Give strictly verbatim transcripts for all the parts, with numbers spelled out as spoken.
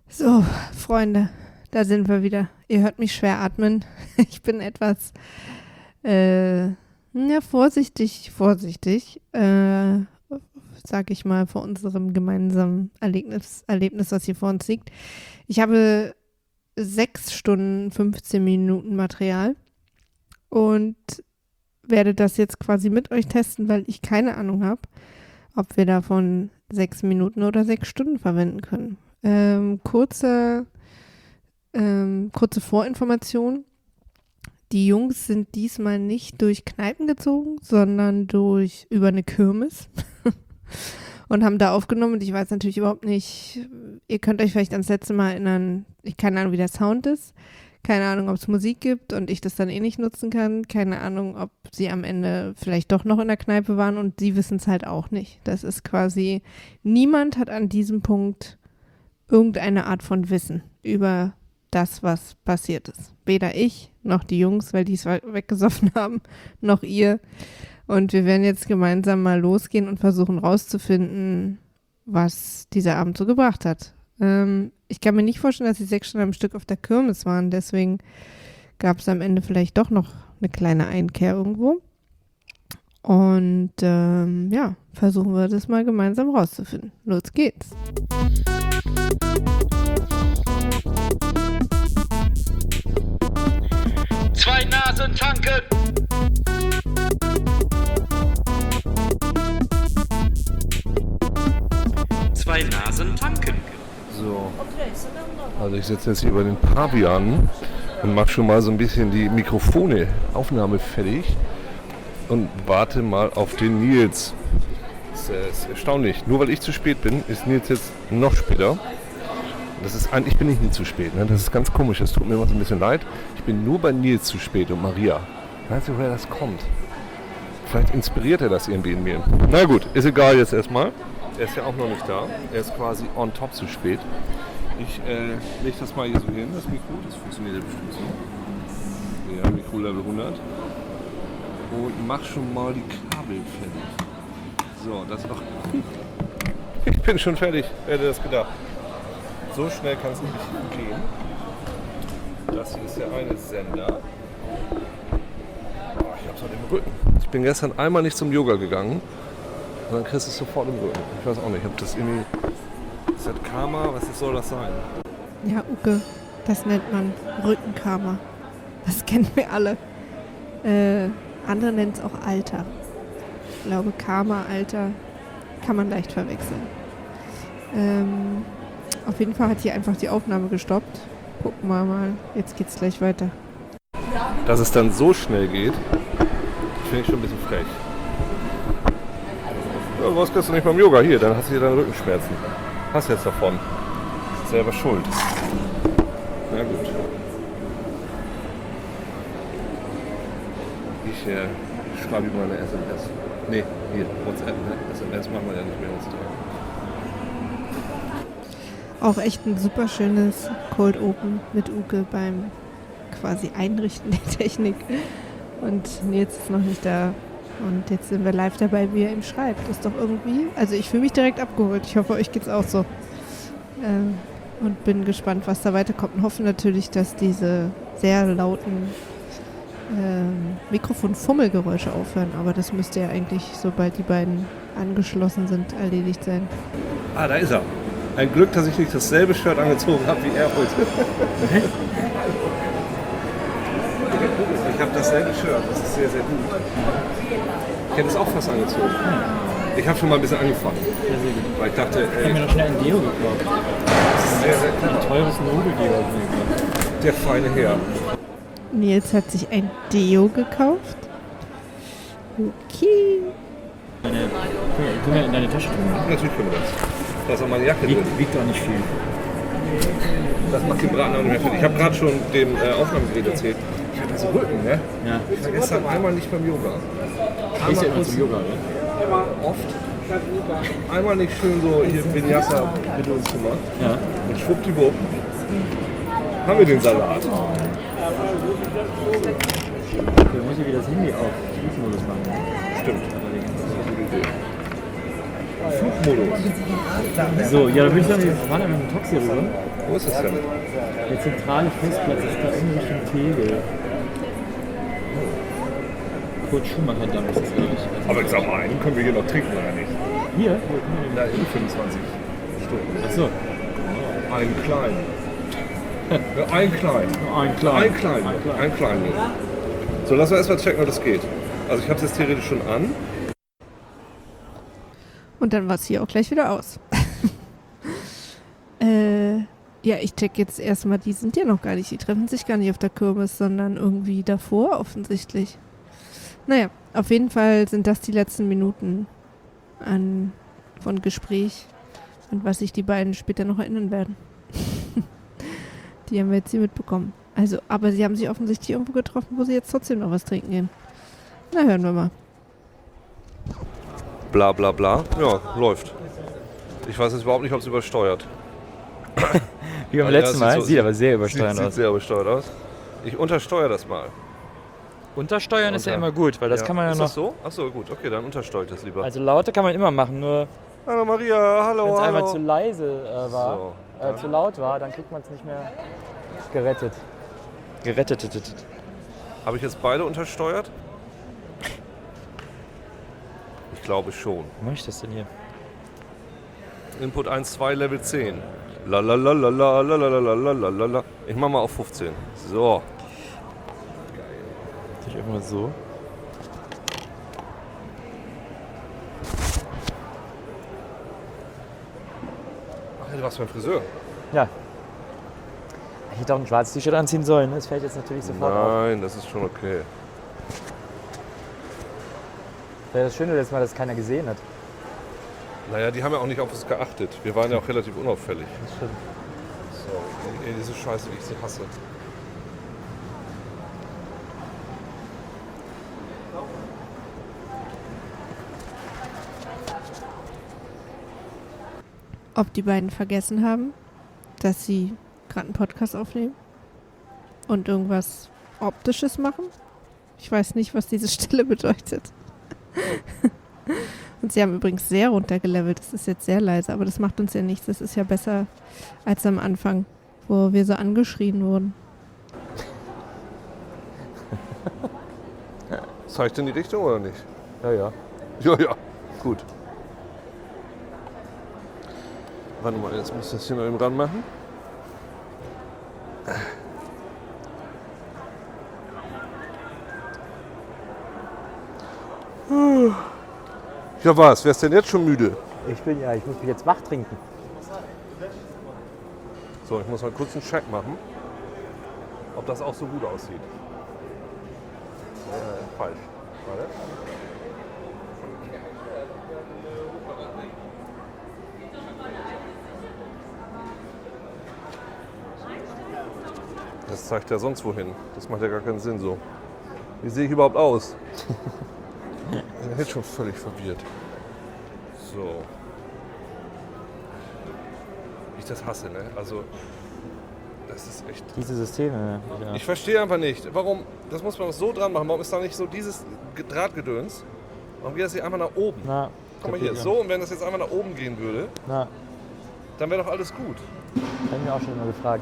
So, Freunde, da sind wir wieder. Ihr hört mich schwer atmen. Ich bin etwas, äh, ja, vorsichtig, vorsichtig, äh, sag ich mal, vor unserem gemeinsamen Erlebnis, Erlebnis, was hier vor uns liegt. Ich habe sechs Stunden, fünfzehn Minuten Material und werde das jetzt quasi mit euch testen, weil ich keine Ahnung habe, ob wir davon sechs Minuten oder sechs Stunden verwenden können. Ähm, kurze, ähm, kurze Vorinformation. Die Jungs sind diesmal nicht durch Kneipen gezogen, sondern durch über eine Kirmes und haben da aufgenommen. Und ich weiß natürlich überhaupt nicht, ihr könnt euch vielleicht ans letzte Mal erinnern, ich keine Ahnung, wie der Sound ist. Keine Ahnung, ob es Musik gibt und ich das dann eh nicht nutzen kann. Keine Ahnung, ob sie am Ende vielleicht doch noch in der Kneipe waren und sie wissen es halt auch nicht. Das ist quasi, niemand hat an diesem Punkt irgendeine Art von Wissen über das, was passiert ist. Weder ich, noch die Jungs, weil die es weggesoffen haben, noch ihr. Und wir werden jetzt gemeinsam mal losgehen und versuchen rauszufinden, was dieser Abend so gebracht hat. Ähm, ich kann mir nicht vorstellen, dass sie sechs Stunden am Stück auf der Kirmes waren. Deswegen gab es am Ende vielleicht doch noch eine kleine Einkehr irgendwo. Und ähm, ja, versuchen wir das mal gemeinsam rauszufinden. Los geht's. Zwei Nasen tanken! Zwei Nasen tanken. So, also ich sitze jetzt hier bei den Pavianen und mache schon mal so ein bisschen die Mikrofone, Aufnahme fertig und warte mal auf den Nils. Das ist, äh, ist erstaunlich, nur weil ich zu spät bin, ist Nils jetzt noch später. Das ist eigentlich bin ich nie zu spät, ne? Das ist ganz komisch, das tut mir immer so ein bisschen leid. Ich bin nur bei Nils zu spät und Maria. Ich weiß nicht, woher das kommt. Vielleicht inspiriert er das irgendwie in mir. Na gut, ist egal jetzt erstmal. Er ist ja auch noch nicht da. Er ist quasi on top zu spät. Ich äh, lege das mal hier so hin, das Mikro. Das funktioniert ja bestimmt so. Ja, Mikro Level hundert. Und mach schon mal die Kabel fertig. So, das noch. Ich bin schon fertig. Wer hätte das gedacht? So schnell kann es nicht gehen. Das hier ist der eine Sender. Oh, ich hab's heute im Rücken. Ich bin gestern einmal nicht zum Yoga gegangen. Und dann kriegst du es sofort im Rücken. Ich weiß auch nicht, ich hab das irgendwie... Ist das Karma? Was soll das sein? Ja, Uke, das nennt man Rückenkarma. Das kennen wir alle. Äh, andere nennen es auch Alter. Ich glaube, Karma, Alter kann man leicht verwechseln. Ähm, auf jeden Fall hat hier einfach die Aufnahme gestoppt. Gucken wir mal, jetzt geht's gleich weiter. Dass es dann so schnell geht, finde ich schon ein bisschen frech. Ja, was kannst du nicht beim Yoga? Hier, dann hast du hier deine Rückenschmerzen. Hast jetzt davon. Selber schuld. Na gut. Ich äh, schreibe ihm mal eine S M S. Nee, hier, WhatsApp, ne? S M S machen wir ja nicht mehr heutzutage. Auch echt ein super schönes Cold Open mit Uke beim quasi Einrichten der Technik. Und Nils ist noch nicht da. Und jetzt sind wir live dabei, wie er ihm schreibt. Das ist doch irgendwie, also ich fühle mich direkt abgeholt. Ich hoffe, euch geht's auch so. Ähm, und bin gespannt, was da weiterkommt. Und hoffe natürlich, dass diese sehr lauten ähm, Mikrofon-Fummelgeräusche aufhören. Aber das müsste ja eigentlich, sobald die beiden angeschlossen sind, erledigt sein. Ah, da ist er. Ein Glück, dass ich nicht dasselbe Shirt angezogen habe wie er heute. Ich habe dasselbe Shirt, das ist sehr, sehr gut. Ich hätte es auch fast angezogen. Ich habe schon mal ein bisschen angefangen. Ja, sehr gut. Weil ich dachte, Ich habe ey, mir noch schnell ein Deo gekauft. das ist sehr, sehr klar. Ein teures Nudeldeo habe ich mir gekauft. Der feine Herr. Nils hat sich ein Deo gekauft. Okay. Deine, können wir in deine Tasche tun? Natürlich können wir das. Da ist auch meine Jacke drin. Wiegt, wiegt auch nicht viel. Das macht den Braten auch nicht mehr fertig. Ich habe gerade schon dem äh, Aufnahmegerät erzählt. Ich hatte so Rücken, ne? Ja. Ich war gestern einmal nicht beim Yoga. Gehst ja Einmal immer zum Yoga, ne? oft. Einmal nicht schön so hier Vinyasa mit uns gemacht. Ja. Und schwuppdiwupp haben wir den Salat. Dann muss ich wieder das Handy auf Flugmodus machen. Stimmt. Flugmodus. So, ja, dann würde ich sagen, wir fahren einfach mit dem Taxi rüber. Wo ist es denn? Der zentrale Festplatz ist da irgendwie Richtung Tegel. Kurt Schumacher Damm ist das, glaube ich. Aber ich sag mal, einen können wir hier noch trinken, oder nicht? Hier? Na, in fünfundzwanzig Stunden. Achso. Einen kleinen. Ja, einen kleinen. Ein klein. Ein kleinen. Ein klein. Ein kleinen. So, lass mal erstmal checken, ob das geht. Also ich habe es jetzt theoretisch schon an. Und dann war es hier auch gleich wieder aus. äh, ja, ich check jetzt erstmal, die sind ja noch gar nicht, die treffen sich gar nicht auf der Kirmes, sondern irgendwie davor offensichtlich. Naja, auf jeden Fall sind das die letzten Minuten an, von Gespräch und was sich die beiden später noch erinnern werden. Die haben wir jetzt hier mitbekommen. Also, aber sie haben sich offensichtlich irgendwo getroffen, wo sie jetzt trotzdem noch was trinken gehen. Na, hören wir mal. Bla bla bla. Ja, läuft. Ich weiß jetzt überhaupt nicht, ob es übersteuert. Wie beim Ja, letzten ja, Mal. sieht so- Sieht aber sehr übersteuernd Sieht, sieht aus. sehr übersteuert aus. Ich untersteuere das mal. Untersteuern ist ja Unter- immer gut, weil das kann man ja Ist noch. das so? Achso, gut. Okay, dann untersteuere ich das lieber. Also Laute kann man immer machen, nur Hallo Maria, hallo, wenn es einmal hallo. zu leise äh, war, So, äh, zu laut war, dann kriegt man es nicht mehr gerettet. Gerettet. Habe ich jetzt beide untersteuert? Ich glaube schon. Wie mache ich das denn hier? Input eins, zwei, Level zehn. Lalalala, lalalala. Ich mach mal auf fünfzehn. So. Ich irgendwo so. Ach, du warst beim Friseur. Ja. Ich hätte auch ein schwarzes T-Shirt anziehen sollen. Das fällt jetzt natürlich sofort auf. Nein, das ist schon okay. Wäre das Schöne letztes Mal, dass keiner gesehen hat. Naja, die haben ja auch nicht auf uns geachtet. Wir waren ja auch relativ unauffällig. Das stimmt. So, ey, diese Scheiße, wie ich sie hasse. Ob die beiden vergessen haben, dass sie gerade einen Podcast aufnehmen und irgendwas Optisches machen. Ich weiß nicht, was diese Stille bedeutet. Und sie haben übrigens sehr runtergelevelt. Das ist jetzt sehr leise, aber das macht uns ja nichts. Das ist ja besser als am Anfang, wo wir so angeschrien wurden. Zeigt in die Richtung oder nicht? Ja, ja. Ja, ja. Gut. Warte mal, jetzt muss ich das hier noch eben ranmachen. Ja was, wer ist denn jetzt schon müde? Ich bin ja, ich muss mich jetzt wach trinken. So, ich muss mal kurz einen Check machen, ob das auch so gut aussieht. Äh, falsch. Warte. Das zeigt ja sonst wohin. Das macht ja gar keinen Sinn so. Wie sehe ich überhaupt aus? Ich bin jetzt schon völlig verwirrt. So. Ich das hasse, ne? Also, das ist echt... Diese Systeme. Ja. Ich verstehe einfach nicht, warum, das muss man so dran machen, warum ist da nicht so dieses Drahtgedöns? Warum geht das hier einfach nach oben? Na, Guck mal hier, so, und wenn das jetzt einfach nach oben gehen würde, Na, dann wäre doch alles gut. hab ich mir auch schon immer gefragt.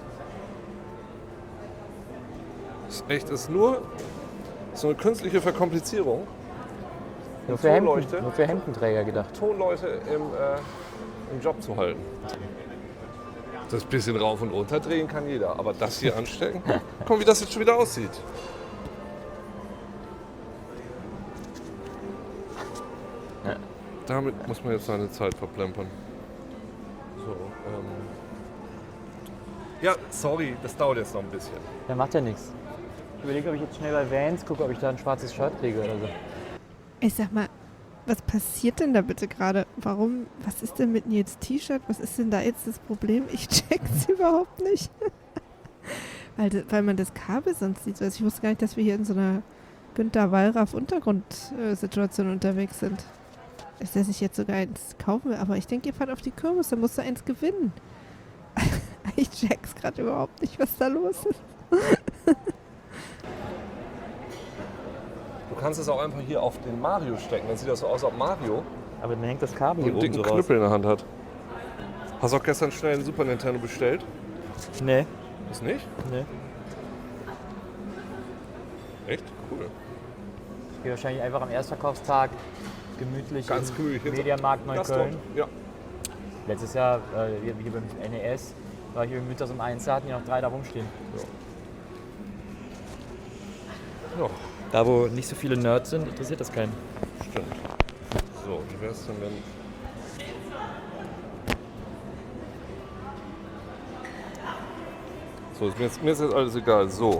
Das ist echt, das ist nur so eine künstliche Verkomplizierung. Nur für, Hemden, Tonleuchte. nur für Hemdenträger gedacht. Tonleute im, äh, im Job zu halten. Das bisschen rauf und runter drehen kann jeder, aber das hier anstecken, guck mal, wie das jetzt schon wieder aussieht. Ja. Damit muss man jetzt seine Zeit verplempern. So, ähm ja, sorry, das dauert jetzt noch ein bisschen. Ja, macht ja nichts. Ich überlege, ob ich jetzt schnell bei Vans gucke, ob ich da ein schwarzes Shirt kriege oder so. Ich sag mal, was passiert denn da bitte gerade? Warum, was ist denn mit Nils T-Shirt? Was ist denn da jetzt das Problem? Ich check's überhaupt nicht. weil, das, weil man das Kabel sonst sieht. Also ich wusste gar nicht, dass wir hier in so einer Günter Wallraff Untergrundsituation unterwegs sind. Ist, dass ich jetzt sogar eins kaufen will. Aber ich denke, ihr fahrt auf die Kirmes, dann musst du eins gewinnen. Ich check's gerade überhaupt nicht, was da los ist. Du kannst es auch einfach hier auf den Mario stecken, dann sieht das so aus, als ob Mario Aber dann hängt das Kabel so hier einen oben dicken so raus. Knüppel in der Hand hat. Hast du auch gestern schnell einen Super Nintendo bestellt? Nee. Ist nicht? Nee. Echt? Cool. Ich gehe wahrscheinlich einfach am Erstverkaufstag gemütlich Ganz in gemütlich. den Mediamarkt Neukölln. Ja. Letztes Jahr äh, hier, hier beim N E S war ich hier mittags um eins, da hatten hier noch drei da rumstehen. Ja. Da wo nicht so viele Nerds sind, interessiert das keinen. Stimmt. So, wie wäre es denn, wenn... So, ist mir, jetzt, mir ist jetzt alles egal. So.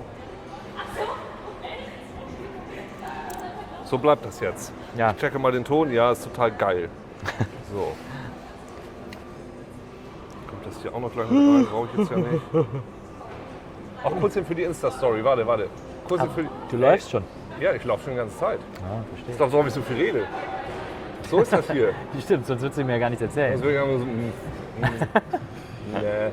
So bleibt das jetzt. Ja. Ich checke mal den Ton. Ja, ist total geil. So. Kommt das hier auch noch gleich mit rein? Brauche ich jetzt ja nicht. Auch kurz hin für die Insta-Story. Warte, warte. Kurz hin für die... Du läufst schon. Ja, ich laufe schon die ganze Zeit. Ja, Ich verstehe. glaube, so habe ich so viel rede. So ist das hier. Stimmt, sonst würdest du mir ja gar nichts erzählen. Deswegen haben wir so... Mm, mm, nee.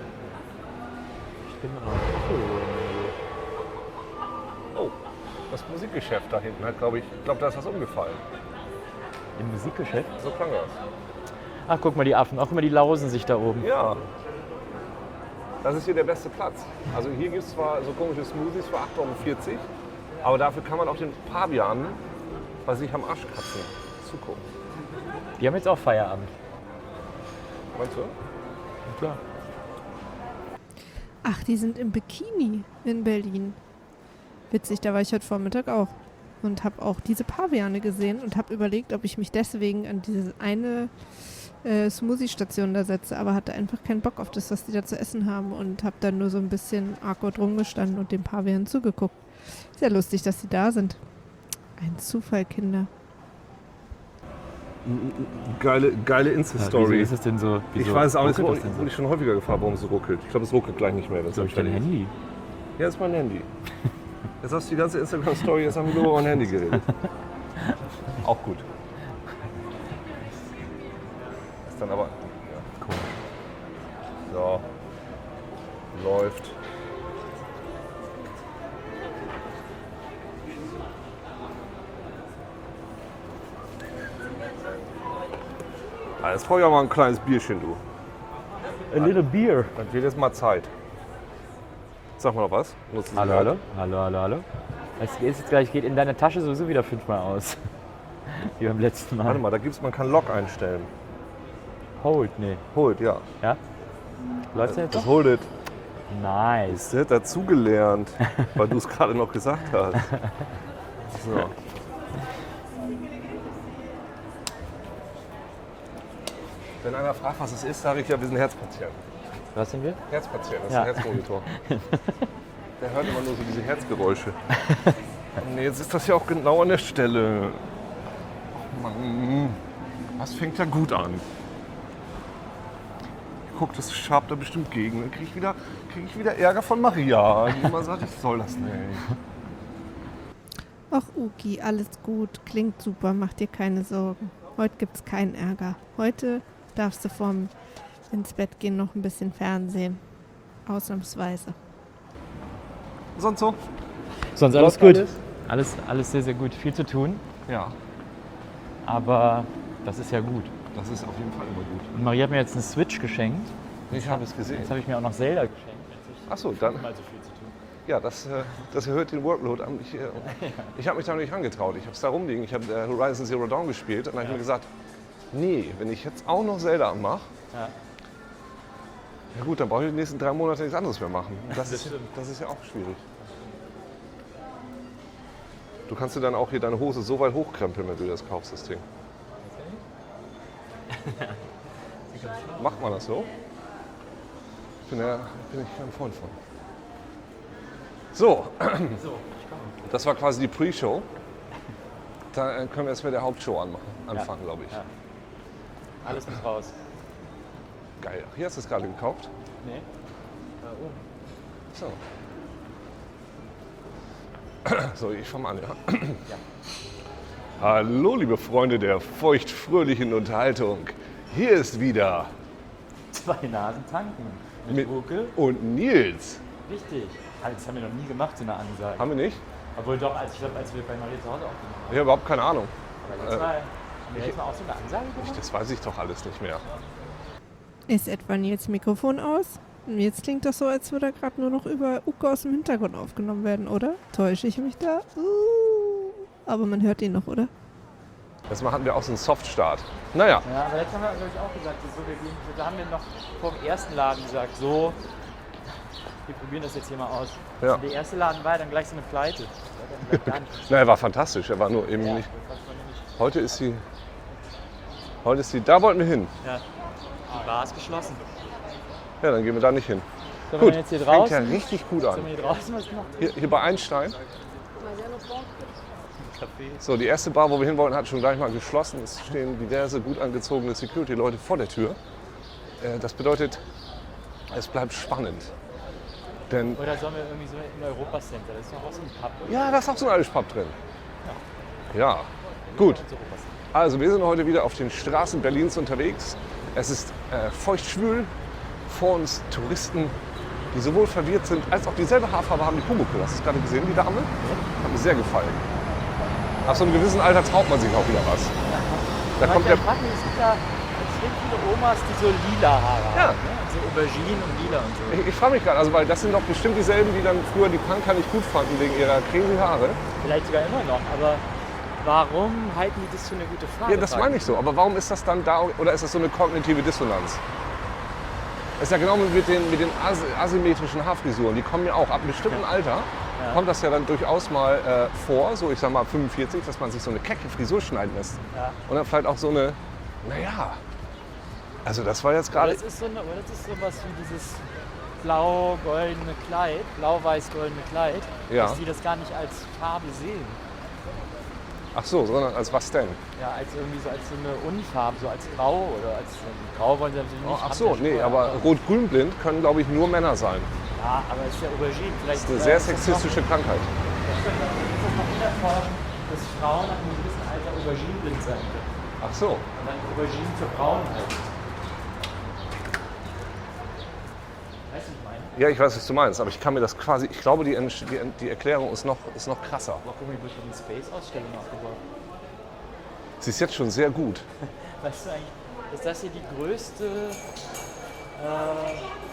Oh, das Musikgeschäft da hinten hat, glaube ich, ich glaube, da ist was umgefallen. Im Musikgeschäft? So klang das. Ach, guck mal die Affen, auch immer die lausen sich da oben. Ja. Das ist hier der beste Platz. Also hier gibt es zwar so komische Smoothies für acht Euro vierzig, aber dafür kann man auch den Pavian bei sich am Arsch kratzen zugucken. Die haben jetzt auch Feierabend. Meinst du? Ja, klar. Ach, die sind im Bikini in Berlin. Witzig, da war ich heute Vormittag auch. Und habe auch diese Paviane gesehen und habe überlegt, ob ich mich deswegen an diese eine äh, Smoothie-Station da setze. Aber hatte einfach keinen Bock auf das, was die da zu essen haben. Und habe dann nur so ein bisschen awkward rumgestanden und dem Pavian zugeguckt. Sehr lustig, dass sie da sind. Ein Zufall, Kinder. Geile, geile Ja, Insta-Story. wieso ist es denn so? Wieso Ich weiß auch nicht, ruckelt wo das denn wurde ich schon häufiger gefragt, warum es so ruckelt. Ich glaube, es ruckelt gleich nicht mehr. Das so? hab Ist dein ich Handy? Ja, das ist mein Handy. Jetzt hast du die ganze Instagram-Story, jetzt haben wir nur über mein Handy geredet. Auch gut. Ist dann aber... Ja, Komisch. so. Läuft. Ah, jetzt brauche ich auch mal ein kleines Bierchen, du. A little beer. Dann wird jetzt mal Zeit. Sag mal noch was. Nutzen Sie Hallo, gerade. hallo, hallo, hallo, hallo. Es geht jetzt gleich, geht in deiner Tasche sowieso wieder fünfmal aus. Wie beim letzten Mal. Warte mal, da gibt's, man kann Lock einstellen. Hold, nee. Hold, ja. Ja? Läuft's jetzt? Das Hold it. Nice. Das hat dazugelernt, weil du es gerade noch gesagt hast. So. Wenn einer fragt, was es ist, sage ich ja, wir sind Herzpatienten. Was sind wir? Herzpatient, das Ja. ist ein Herzmonitor. Der hört immer nur so diese Herzgeräusche. Nee, jetzt ist das ja auch genau an der Stelle. Oh Mann, das fängt ja gut an. Guck, das schabt da bestimmt gegen. Dann kriege ich, wieder- krieg ich wieder Ärger von Maria, die immer sagt, ich soll das nicht. Ach, Uki, alles gut. Klingt super, mach dir keine Sorgen. Heute gibt's keinen Ärger. Heute darfst du vorm ins Bett gehen noch ein bisschen Fernsehen. Ausnahmsweise. Sonst so? Sonst Läuft alles gut. alles? Alles, alles sehr, sehr gut. Viel zu tun, Ja, aber das ist ja gut. das ist auf jeden Fall immer gut. Und Marie hat mir jetzt eine Switch geschenkt. Ich habe es gesehen. Jetzt habe ich mir auch noch Zelda geschenkt. Achso, dann. Mal so viel zu tun. Ja, das, äh, das erhöht den Workload an. Ich, äh, ich habe mich da noch nicht angetraut. Ich habe es da rumliegen. Ich habe äh, Horizon Zero Dawn gespielt und dann habe ich mir gesagt, nee, wenn ich jetzt auch noch Zelda anmache, Ja. ja gut, dann brauche ich die nächsten drei Monate nichts anderes mehr machen. Und Das, Das ist, stimmt. das ist ja auch schwierig. Du kannst dir dann auch hier deine Hose so weit hochkrempeln, wenn du das kaufst, das Ding. Macht man das so? Ich bin, ja, bin ich ein Freund von. So, So, ich komme. das war quasi die Pre-Show. Da können wir jetzt mit der Hauptshow anmachen, anfangen, glaube ich. Ja. Alles muss raus. Geil. Hier hast du es gerade gekauft. Nee. Da oben. So. So, ich fange an, ja. Hallo, liebe Freunde der feucht-fröhlichen Unterhaltung. Hier ist wieder Zwei Nasen tanken. Mit, Mit- Ruke. und Nils. Richtig. Halt, das haben wir noch nie gemacht, so eine Ansage. Haben wir nicht? Obwohl doch, als ich glaube, als wir bei Maria zu Hause aufgenommen haben. Ich habe überhaupt keine Ahnung. Aber jetzt Äh, mal, haben wir jetzt mal auch so eine Ansage Ich, gemacht? das weiß ich doch alles nicht mehr. Ist etwa Nils Mikrofon aus? Jetzt klingt das so, als würde er gerade nur noch über Uke aus dem Hintergrund aufgenommen werden, oder? Täusche ich mich da? Uh, aber man hört ihn noch, oder? Jetzt hatten wir auch so einen Soft-Start. Naja. Ja, aber jetzt haben wir, glaube ich, auch gesagt, so, wir gehen, da haben wir noch vor dem ersten Laden gesagt, so, wir probieren das jetzt hier mal aus. Ja. Und der erste Laden war dann gleich so eine Pleite. Das war dann gar nicht. Na, er war fantastisch. Er war nur eben Ja, nicht. das war nicht. Heute ist sie. Heute ist sie. Da wollten wir hin. Ja, die Bar ist geschlossen. Ja, dann gehen wir da nicht hin. Sollen Gut, wir jetzt hier fängt draußen? ja richtig gut an. Sollen wir hier draußen was machen? Hier, hier bei Einstein. Café. So, die erste Bar, wo wir hin wollten, hat schon gleich mal geschlossen. Es stehen diverse gut angezogene Security-Leute vor der Tür. Äh, Das bedeutet, es bleibt spannend. Denn Oder sollen wir irgendwie so im Europacenter? Das ist doch auch so ein Pub. ja, da ist auch so ein altes Pub drin. Ja, gut. Das Europacenter. Also wir sind heute wieder auf den Straßen Berlins unterwegs. Es ist äh, feuchtschwül. Vor uns Touristen, die sowohl verwirrt sind, als auch dieselbe Haarfarbe haben wie Pumuckl. Hast du es gerade gesehen, die Dame? Hat mir sehr gefallen. Ab so einem gewissen Alter traut man sich auch wieder was. Da kommt der... Es gibt ja extrem viele Omas, die so lila Haare Ja. haben. Ne? So Aubergine und lila und so. Ich, ich frage mich gerade, also weil das sind doch bestimmt dieselben, die dann früher die Punker nicht gut fanden wegen ihrer crazy Haare. Vielleicht sogar immer noch, aber warum halten die das für eine gute Farbe? Ja, das meine ich so. Aber warum ist das dann da, oder ist das so eine kognitive Dissonanz? Das ist ja genau mit den, mit den as asymmetrischen Haarfrisuren. Die kommen ja auch ab einem bestimmten Alter. Ja. Kommt das ja dann durchaus mal äh, vor, so ich sag mal fünfundvierzig, dass man sich so eine kecke Frisur schneiden lässt. Ja. Und dann vielleicht auch so eine, naja, also das war jetzt Oder gerade... das ist so eine, oder das ist sowas wie dieses blau-goldene Kleid, blau-weiß-goldene Kleid, Ja. dass die das gar nicht als Farbe sehen. Ach so, sondern als was denn? Ja, als irgendwie so als so eine Unfarbe, so als Grau oder als ähm, Grau wollen sie natürlich Oh, nicht. ach haben so, sie nee, schon, aber rot-grün-blind können, glaube ich, nur Männer sein. Ja, aber es ist ja Aubergine. Vielleicht Das ist eine äh, sehr ist das sexistische Krankheit. Noch, das stimmt, aber ist das noch unerforscht, dass Frauen nach einem gewissen Alter Aubergine-blind sein können. Ach so. Und dann Aubergine für Frauen halten. Weißt du, was ich meine? Ja, ich weiß, was du meinst, aber ich kann mir das quasi, ich glaube, die, die, die Erklärung ist noch, ist noch krasser. Aber guck mal, wie wird die Space-Ausstellung aufgebaut? Sie ist jetzt schon sehr gut. Weißt du eigentlich, ist das hier die größte, äh,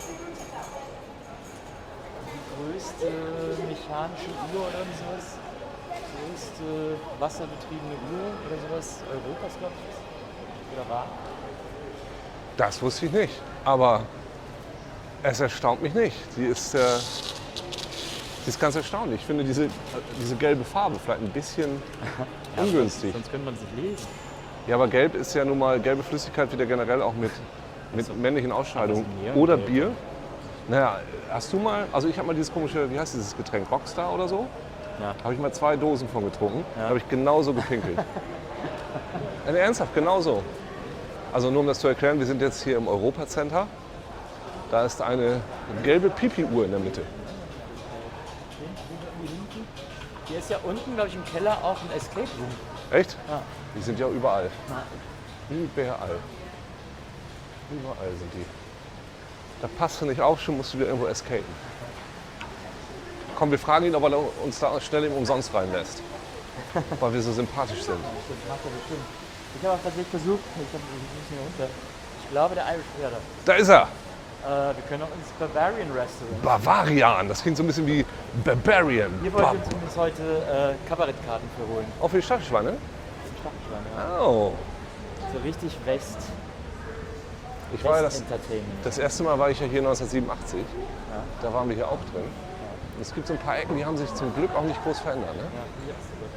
die größte mechanische Uhr oder irgendwie sowas? Die größte wasserbetriebene Uhr oder sowas Europas, glaube ich, oder war? Das wusste ich nicht, aber es erstaunt mich nicht. Sie ist, äh, sie ist ganz erstaunlich. Ich finde diese, diese gelbe Farbe vielleicht ein bisschen ungünstig. Sonst könnte man es nicht lesen. Ja, aber gelb ist ja nun mal, gelbe Flüssigkeit wird ja generell auch mit, mit männlichen Ausscheidungen Aber so oder Neongelb. Bier. Naja, hast du mal, also ich habe mal dieses komische, wie heißt dieses Getränk, Rockstar oder so? Ja. Habe ich mal zwei Dosen von getrunken, Ja. da habe ich genauso gepinkelt. Ja, ernsthaft, genauso. Also nur um das zu erklären, wir sind jetzt hier im Europacenter. Da ist eine gelbe Pipi-Uhr in der Mitte. Hier ist ja unten, glaube ich, im Keller auch ein Escape Room. Echt? Ja. Die sind ja überall. Ja. Überall. Überall sind die. Da passt du nicht auf, schon musst du wieder irgendwo escapen. Komm, wir fragen ihn, ob er uns da schnell im umsonst reinlässt. Weil wir so sympathisch sind. Das macht er bestimmt. Ich habe auch tatsächlich versucht, ich habe ein bisschen runter. Ich glaube, der Irish Theater. Da ist er! Äh, wir können auch ins Bavarian Restaurant. Bavarian, das klingt so ein bisschen wie Barbarian. Hier wollten wir uns heute äh, Kabarettkarten für holen. Auch für die Stachelschweine? Im Stachelschwein, ja. Oh. So richtig West, Ich war ja das, West-Entertainment. das erste Mal war ich ja hier neunzehnhundertsiebenundachtzig. Ja. Da waren wir hier auch drin. Und es gibt so ein paar Ecken, die haben sich zum Glück auch nicht groß verändert. Ne? Ja, hier ist es.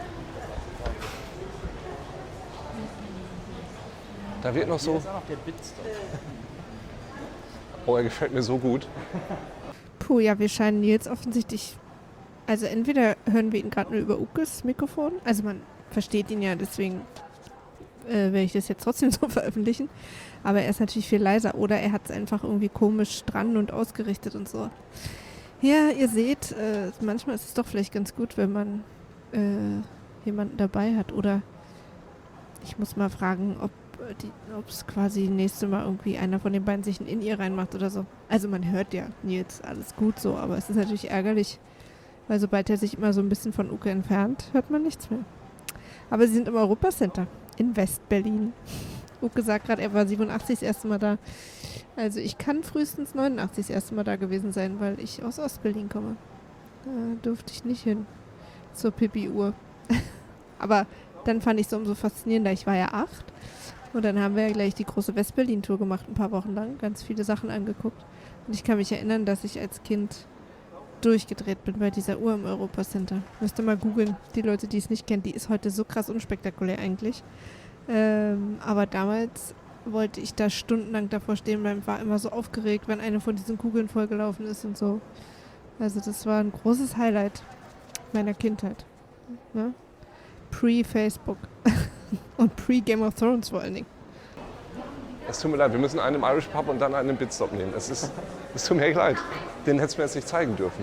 Da wird noch Hier so. ist auch noch der Bitstop. Oh, er gefällt mir so gut. Puh, ja, wir scheinen Nils offensichtlich, also entweder hören wir ihn gerade nur über Ukes Mikrofon, also man versteht ihn ja, deswegen äh, werde ich das jetzt trotzdem so veröffentlichen, aber er ist natürlich viel leiser oder er hat es einfach irgendwie komisch dran und ausgerichtet und so. Ja, ihr seht, äh, manchmal ist es doch vielleicht ganz gut, wenn man äh, jemanden dabei hat oder ich muss mal fragen, ob es quasi nächste Mal irgendwie einer von den beiden sich ein In-Ear reinmacht oder so. Also man hört ja Nils, alles gut so, aber es ist natürlich ärgerlich, weil sobald er sich immer so ein bisschen von Uke entfernt, hört man nichts mehr. Aber sie sind im Europacenter in West-Berlin Uke sagt gerade, er war siebenundachtzig das erste Mal da. Also ich kann frühestens neunundachtzig das erste Mal da gewesen sein, weil ich aus Ostberlin komme. Da durfte ich nicht hin zur Pipi-Uhr. Aber dann fand ich es umso faszinierender. Ich war ja acht und dann haben wir ja gleich die große West-Berlin-Tour gemacht, ein paar Wochen lang, ganz viele Sachen angeguckt. Und ich kann mich erinnern, dass ich als Kind durchgedreht bin bei dieser Uhr im Europacenter. Müsst ihr mal googeln. Die Leute, die es nicht kennen, die ist heute so krass unspektakulär eigentlich. Ähm, aber damals wollte ich da stundenlang davor stehen bleiben, war immer so aufgeregt, wenn eine von diesen Kugeln vollgelaufen ist und so. Also das war ein großes Highlight meiner Kindheit. Ne? Pre-Facebook und pre-Game of Thrones vor allen Dingen. Es tut mir leid, wir müssen einen im Irish Pub und dann einen im Bitstop nehmen. Es, ist, es tut mir echt leid. Den hättest du mir jetzt nicht zeigen dürfen.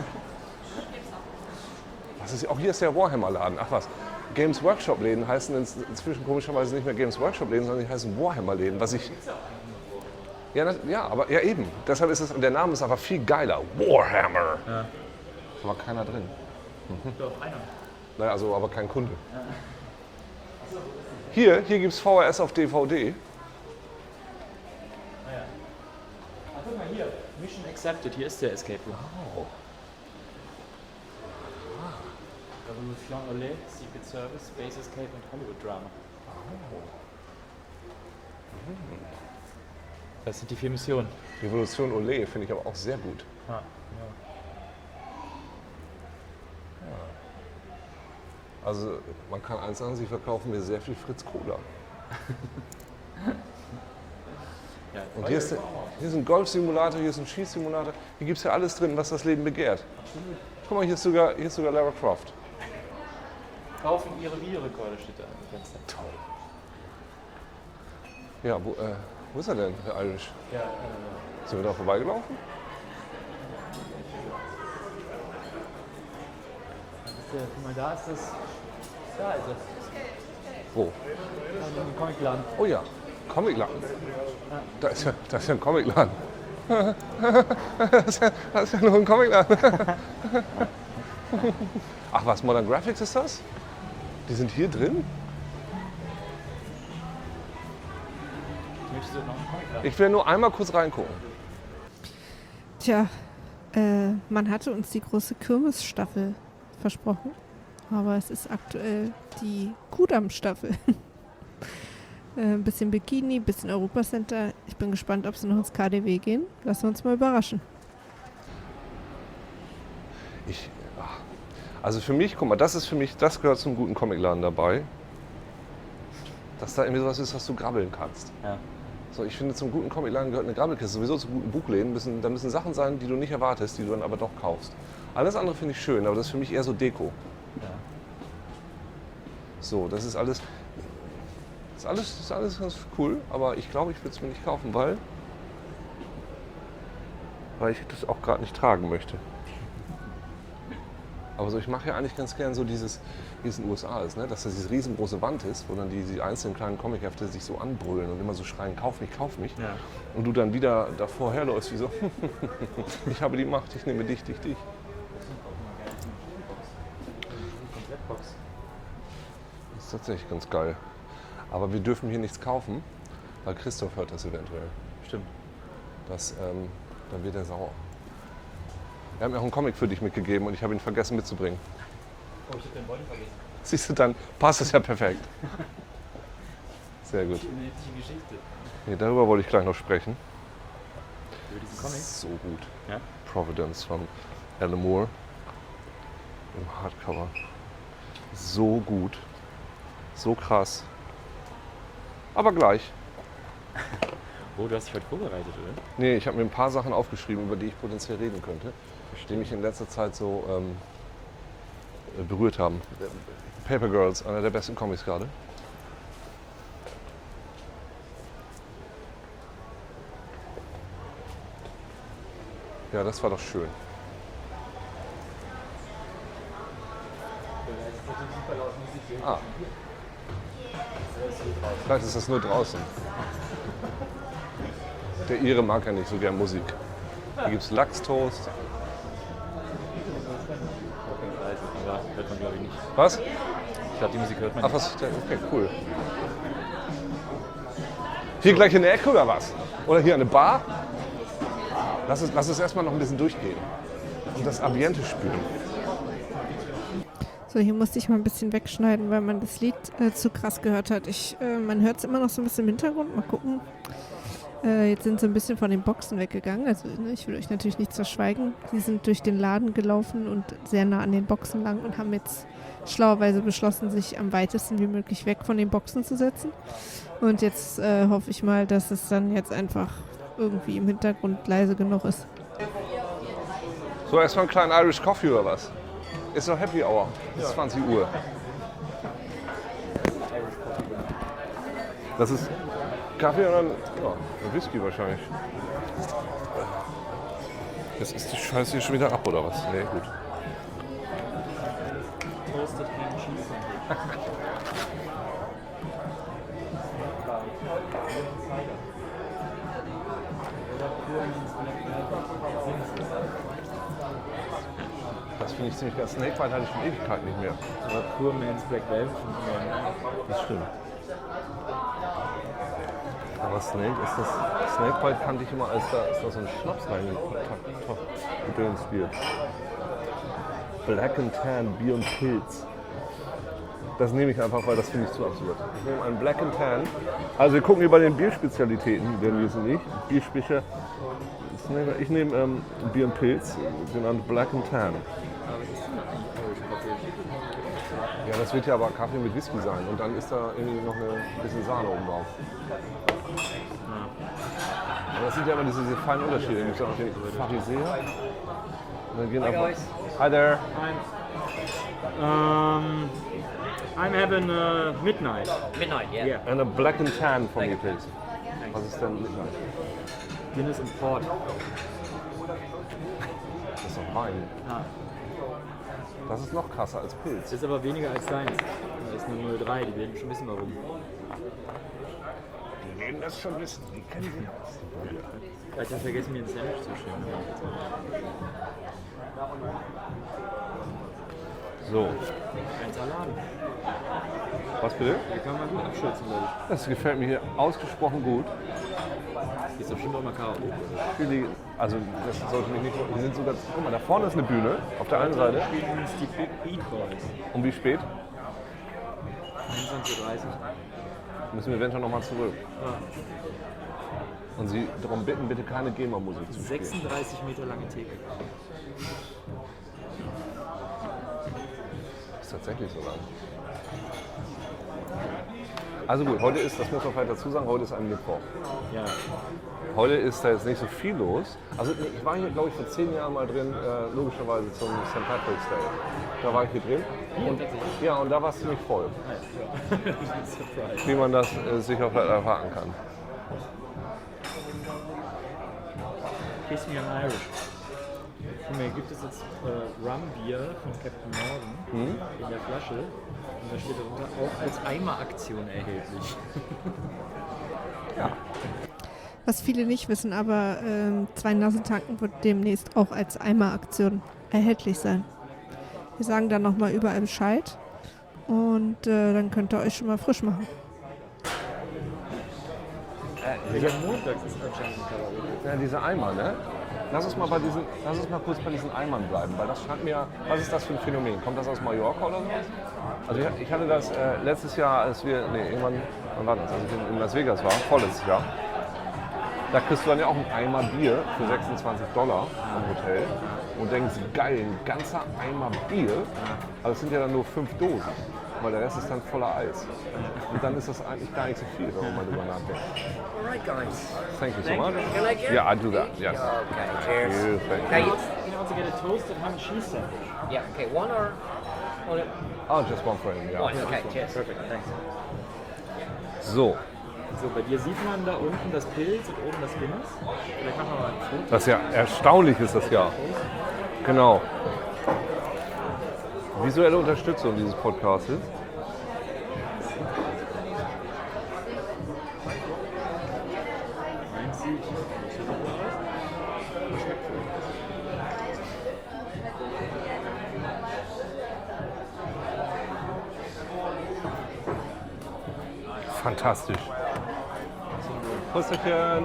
Was ist, auch hier ist der Warhammer-Laden. Ach was, Games Workshop-Läden heißen inzwischen komischerweise nicht mehr Games Workshop-Läden, sondern die heißen Warhammer-Läden. Was ich... Ja, das, ja, aber ja eben. Deshalb ist es, der Name ist einfach viel geiler. Warhammer. Ja. Aber keiner drin. Mhm. Doch, einer. Naja, also aber kein Kunde. Ja. Hier, hier gibt es V H S auf D V D. Ah ja. Ach, guck mal hier. Mission Accepted. Hier ist der Escape Room. Oh. Revolution Olé, Secret Service, Space Escape und Hollywood Drama. Oh. Mhm. Das sind die vier Missionen. Revolution Olé finde ich aber auch sehr gut. Ah, ja. Ja. Also man kann eins sagen, sie verkaufen mir sehr viel Fritz Cola. Ja, und hier ist, hier ist ein Golf-Simulator, hier ist ein Schießsimulator. Hier gibt es ja alles drin, was das Leben begehrt. Absolut. Guck mal, hier ist sogar, hier ist sogar Lara Croft. Kaufen ihre Videorekorder, steht da am Fenster. Toll. Ja, wo, äh, wo ist er denn, der Irish? Ja, äh, Sind wir da vorbeigelaufen? Der, guck mal, da ist das. Da ist es. Wo? Da im Comicladen. Oh ja, Comicladen. Ja. Da ist ja, da ist ja ein Comicladen. das, ist ja, das ist ja nur ein Comicladen. Ach was, Modern Graphics ist das? Die sind hier drin? Möchtest du noch einen Comicladen? Ich will nur einmal kurz reingucken. Tja, äh, man hatte uns die große Kirmesstaffel versprochen, aber es ist aktuell die Kudamm-Staffel. äh, ein bisschen Bikini, ein bisschen Europacenter. Ich bin gespannt, ob sie noch ins K D W gehen. Lassen wir uns mal überraschen. Ich, ach, also für mich, guck mal, das ist für mich, das gehört zum guten Comicladen dabei. Dass da irgendwie sowas ist, was du grabbeln kannst. Ja. So, ich finde, zum guten Comicladen gehört eine Grabbelkiste. Sowieso zu guten Buchläden müssen, da müssen Sachen sein, die du nicht erwartest, die du dann aber doch kaufst. Alles andere finde ich schön, aber das ist für mich eher so Deko. Ja. So, das ist alles, das ist alles, das ist alles ganz cool, aber ich glaube, ich würde es mir nicht kaufen, weil, weil ich das auch gerade nicht tragen möchte. Aber so, ich mache ja eigentlich ganz gern so dieses, wie es in den U S A ist, ne? Dass das diese riesengroße Wand ist, wo dann die, die einzelnen kleinen Comichefte sich so anbrüllen und immer so schreien, kauf mich, kauf mich. Ja. Und du dann wieder davor herläufst, wie so, ich habe die Macht, ich nehme dich, dich, dich. Das ist tatsächlich ganz geil. Aber wir dürfen hier nichts kaufen, weil Christoph hört das eventuell. Stimmt. Das, ähm, dann wird er sauer. Wir haben ja auch einen Comic für dich mitgegeben und ich habe ihn vergessen mitzubringen. Oh, ich habe den Beutel vergessen. Siehst du, dann passt es ja perfekt. Sehr gut. Eine nette Geschichte. Nee, darüber wollte ich gleich noch sprechen. Über diesen Comic? So gut. Ja? Providence von Alan Moore im Hardcover. So gut. So krass. Aber gleich. Oh, du hast dich heute vorbereitet, oder? Nee, ich habe mir ein paar Sachen aufgeschrieben, über die ich potenziell reden könnte, die mich in letzter Zeit so ähm, berührt haben. Paper Girls, einer der besten Comics gerade. Ja, das war doch schön. Ah. Vielleicht ist das nur draußen. Der Ire mag ja nicht so gern Musik. Hier gibt es Lachstoast. Aber hört man, glaube ich, nicht. Was? Ich glaube, die Musik hört man Ach, nicht. was? Okay, cool. Hier gleich in der Ecke oder was? Oder hier eine Bar? Lass es, lass es erstmal noch ein bisschen durchgehen und das Ambiente spüren. So, hier musste ich mal ein bisschen wegschneiden, weil man das Lied äh, zu krass gehört hat. Ich, äh, man hört es immer noch so ein bisschen im Hintergrund. Mal gucken. Äh, jetzt sind sie ein bisschen von den Boxen weggegangen. Also ne, ich will euch natürlich nichts verschweigen. Sie sind durch den Laden gelaufen und sehr nah an den Boxen lang und haben jetzt schlauerweise beschlossen, sich am weitesten wie möglich weg von den Boxen zu setzen. Und jetzt äh, hoffe ich mal, dass es dann jetzt einfach irgendwie im Hintergrund leise genug ist. So, erstmal einen kleinen Irish Coffee oder was? Ist doch Happy Hour. Es ist zwanzig Uhr. Das ist Kaffee und dann ja, Whisky wahrscheinlich. Jetzt ist die Scheiße hier schon wieder ab, oder was? Nee, gut. Toasted Ham Cheese Sandwich. Das finde ich ziemlich geil. Snakebite hatte ich schon Ewigkeit nicht mehr. Oder Poor Man's Black Velvet. Das stimmt. Aber Snake ist das. Snakebite kannte ich immer, als da, als da so ein Schnaps reingedöns wird. Black and Tan, Bier und Pilz. Das nehme ich einfach, weil das finde ich zu absurd. Ich nehme einen Black and Tan. Also wir gucken hier bei den Bierspezialitäten, denn wir sind nicht Bierspecher. Ich nehme ähm, Bier und Pilz, genannt Black and Tan. Ja, das wird ja aber Kaffee mit Whisky sein und dann ist da irgendwie noch eine bisschen Sahne oben drauf. Aber das sind ja immer diese, diese feinen Unterschiede. Da gibt es auch noch den Pharisäer. Und dann gehen Hi einfach, guys. Hi there. Um, I'm having a midnight. Midnight, yeah. Yeah. And a Black and Tan von mir, please. Was ist denn Midnight? Guinness and Port. Das ist doch Wein. Ah. Das ist noch krasser als Pilz. Das ist aber weniger als deins. Das ist eine null drei, die werden schon wissen warum. Die werden das schon wissen. Die kennen sie aus. Vielleicht haben vergessen, mir ein Sandwich zu schicken. So, Ein Salat. was bitte? Hier kann man gut abschützen, glaube ich. Das gefällt mir hier ausgesprochen gut. Hier ist doch bestimmt auch mal Karaoke. Für die, also das sollte mich nicht. Die sind sogar. Guck mal, da vorne ist eine Bühne. Auf der einen Seite. Spielen uns die Big Beat Boys. Um wie spät? einundzwanzig Uhr dreißig. Müssen wir eventuell nochmal zurück. Ja. Und Sie darum bitten, bitte keine GEMA-Musik zu spielen. sechsunddreißig Meter lange Theke. Das ist tatsächlich so lang. Also gut, heute ist, das muss man vielleicht dazu sagen, heute ist ein Mittwoch. Ja. Heute ist da jetzt nicht so viel los. Also ich war hier, glaube ich, vor zehn Jahren mal drin, äh, logischerweise zum Sankt Patrick's Day. Da war ich hier drin. Und, ja, und da war es ziemlich voll. Wie man das äh, sich auch vielleicht erfahren kann. Kiss Me an Irish. Guck mal, hier gibt es jetzt äh, Rum-Bier von Captain Morgan Mhm. in der Flasche. Und da steht darunter auch als Eimeraktion erhältlich. Ja. Was viele nicht wissen, aber ähm, zwei Nasen tanken wird demnächst auch als Eimeraktion erhältlich sein. Wir sagen dann nochmal überall Bescheid und äh, dann könnt ihr euch schon mal frisch machen. Ja, montags ist anscheinend ein Karaoke. Ja, diese Eimer, ne? Lass uns mal bei diesen, lass uns mal kurz bei diesen Eimern bleiben, weil das scheint mir, was ist das für ein Phänomen? Kommt das aus Mallorca oder sowas? Also ich, ich hatte das äh, letztes Jahr, als wir, nee, irgendwann, wann war das, als ich in, in Las Vegas war, vorletztes Jahr. Da kriegst du dann ja auch einen Eimer Bier für sechsundzwanzig Dollar am Hotel und denkst, geil, ein ganzer Eimer Bier, aber es sind ja dann nur fünf Dosen, weil der Rest ist dann voller Eis. Und dann ist das eigentlich gar nicht so viel, wenn man mal drüber nachdenkt. Alright, guys. Thank you so Thank much. you. You like it? Yeah, I do that, yes. Okay, cheers. You, thank Okay, you. You know, to get a toasted ham cheese sandwich. yeah, okay, one or one? Oh, just one frame, ja. One, okay, cheers. Perfect, thanks. So, So, bei dir sieht man da unten das Pilz und oben das Guinness. Vielleicht machen wir mal ein Foto. das ist ja erstaunlich ist das ja. Genau. Visuelle Unterstützung dieses Podcasts. Eins sieht nicht so gut aus. Aber schmeckt gut. Fantastisch. Prösterchen.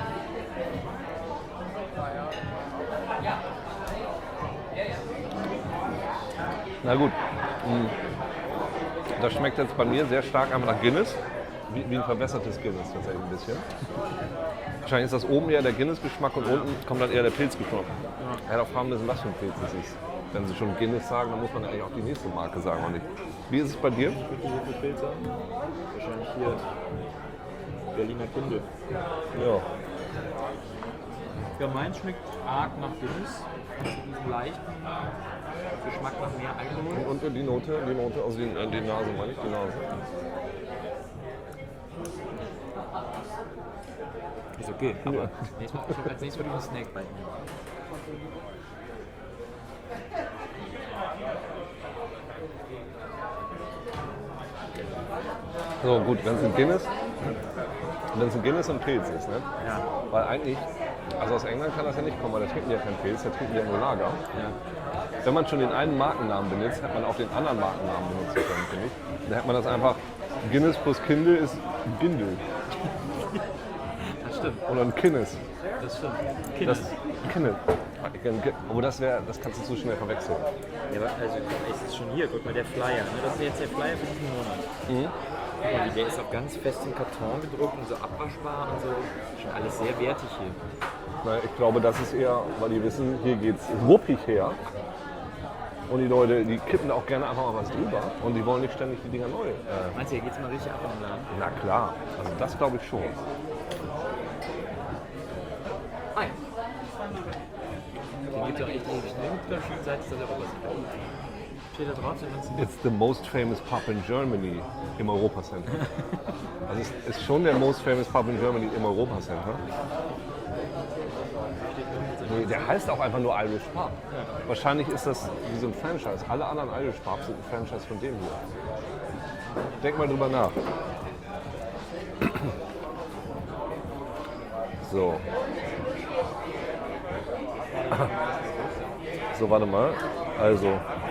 Na gut. Mm. Das schmeckt jetzt bei mir sehr stark einfach nach Guinness. Wie, wie ein verbessertes Guinness tatsächlich ein bisschen. Wahrscheinlich ist das oben eher der Guinness-Geschmack und unten kommt dann eher der Pilzgeschmack. Ja. Er hat auch fragen müssen, was für ein Pilz das ist. Wenn sie schon Guinness sagen, dann muss man eigentlich auch die nächste Marke sagen, oder nicht? Wie ist es bei dir? Ich würde hier für Pilz sagen. Wahrscheinlich hier Berliner Kunde. Ja. Ja, meins schmeckt arg nach Guinness. Diesen leichten Geschmack nach mehr Alkohol. Und die Note, die Note, also die, äh, die Nase meine ich, die Nase. Ist okay, aber ja. nächstes Mal, ich als nächstes würde ich einen Snakebite nehmen. So gut, wenn es ein Guinness, wenn es ein Guinness und Pilz ist, ne? Ja. Weil eigentlich, also aus England kann das ja nicht kommen, weil da trinken die ja kein Pilz, da trinken die ja nur Lager. Ja. Wenn man schon den einen Markennamen benutzt, hätte man auch den anderen Markennamen benutzen können, finde ich. Dann hätte man das einfach, Guinness plus Kindle ist Gindel. Das stimmt. Oder ein Guinness. Das stimmt. Das Kindle. Aber das wäre, das kannst du zu schnell verwechseln. Ja, aber also es ist schon hier, guck mal, der Flyer. Ne? Das ist jetzt der Flyer für diesen Monat. Mhm. Guck mal, der ist auch ganz fest in Karton gedruckt und so abwaschbar und so. Schon alles sehr wertig hier. Na, ich glaube, das ist eher, weil die wissen, hier geht's ruppig her. Und die Leute, die kippen da auch gerne einfach mal was drüber. Und die wollen nicht ständig die Dinger neu. Äh, Meinst du, hier geht's mal richtig ab in den Laden? na klar, also das glaube ich schon. Hi. Den gibt es auch echt ewig. Ne? Unterschied seit es der Europasieger. Steht da draußen, wenn es It's the most famous pub in Germany im Europacenter. Also es ist schon der most famous pub in Germany im Europacenter. Nee, der heißt auch einfach nur Irish Pub. Wahrscheinlich ist das wie so ein Franchise. Alle anderen Irish Pubs sind ein Franchise von dem hier. Denk mal drüber nach. So. So, warte mal. Also.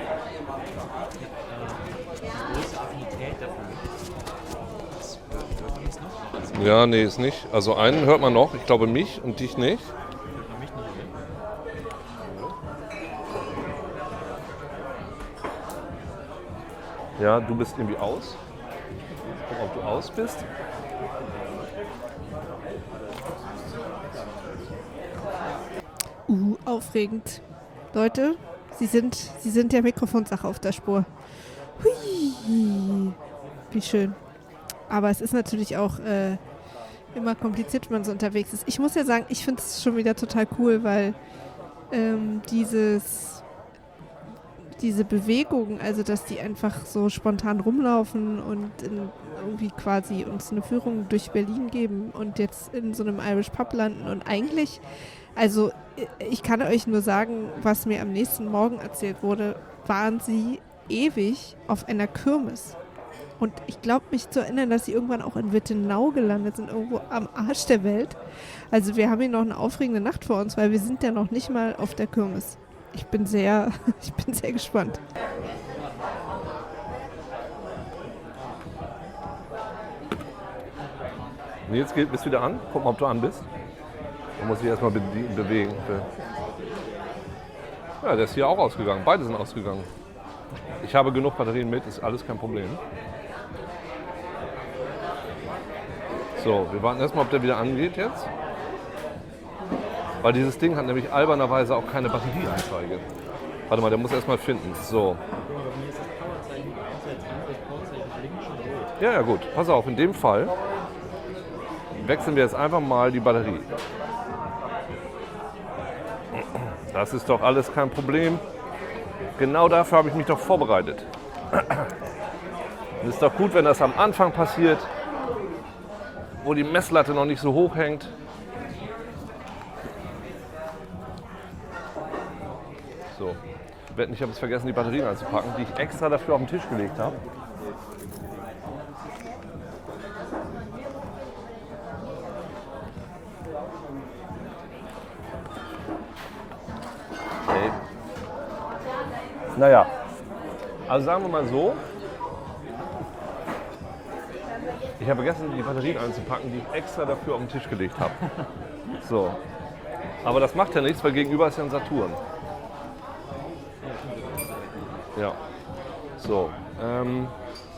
große Affinität dafür. Das hört man jetzt noch? Das hört Ja, nee, ist nicht. Also einen hört man noch, ich glaube mich und dich nicht. man mich nicht. Ne? Ja, du bist irgendwie aus. Guck, ob du aus bist. Uh, aufregend. Leute, Sie sind, Sie sind der Mikrofonsache auf der Spur. Hui, wie schön. Aber es ist natürlich auch äh, immer kompliziert, wenn man so unterwegs ist. Ich muss ja sagen, ich finde es schon wieder total cool, weil ähm, dieses, diese Bewegung, also dass die einfach so spontan rumlaufen und in, irgendwie quasi uns eine Führung durch Berlin geben und jetzt in so einem Irish Pub landen und eigentlich, also ich kann euch nur sagen, was mir am nächsten Morgen erzählt wurde, waren sie ewig auf einer Kirmes. Und ich glaube mich zu erinnern, dass sie irgendwann auch in Wittenau gelandet sind, irgendwo am Arsch der Welt. Also wir haben hier noch eine aufregende Nacht vor uns, weil wir sind ja noch nicht mal auf der Kirmes. Ich bin sehr, ich bin sehr gespannt. Nils, geht, bist du wieder an? Guck mal, ob du an bist. Da muss ich erstmal be bewegen. Ja, der ist hier auch ausgegangen. Beide sind ausgegangen. Ich habe genug Batterien mit, ist alles kein Problem. So, wir warten erstmal, ob der wieder angeht jetzt. Weil dieses Ding hat nämlich albernerweise auch keine Batterieanzeige. Warte mal, der muss erstmal finden. So. Ja, ja, gut. Pass auf, in dem Fall wechseln wir jetzt einfach mal die Batterie. Das ist doch alles kein Problem. Genau dafür habe ich mich doch vorbereitet. Es ist doch gut, wenn das am Anfang passiert, wo die Messlatte noch nicht so hoch hängt. So, ich habe jetzt vergessen, die Batterien einzupacken, die ich extra dafür auf den Tisch gelegt habe. Okay. Naja, also sagen wir mal so, Ich habe vergessen, die Batterien einzupacken, die ich extra dafür auf den Tisch gelegt habe. So. Aber das macht ja nichts, weil gegenüber ist ja ein Saturn. Ja. So. Ähm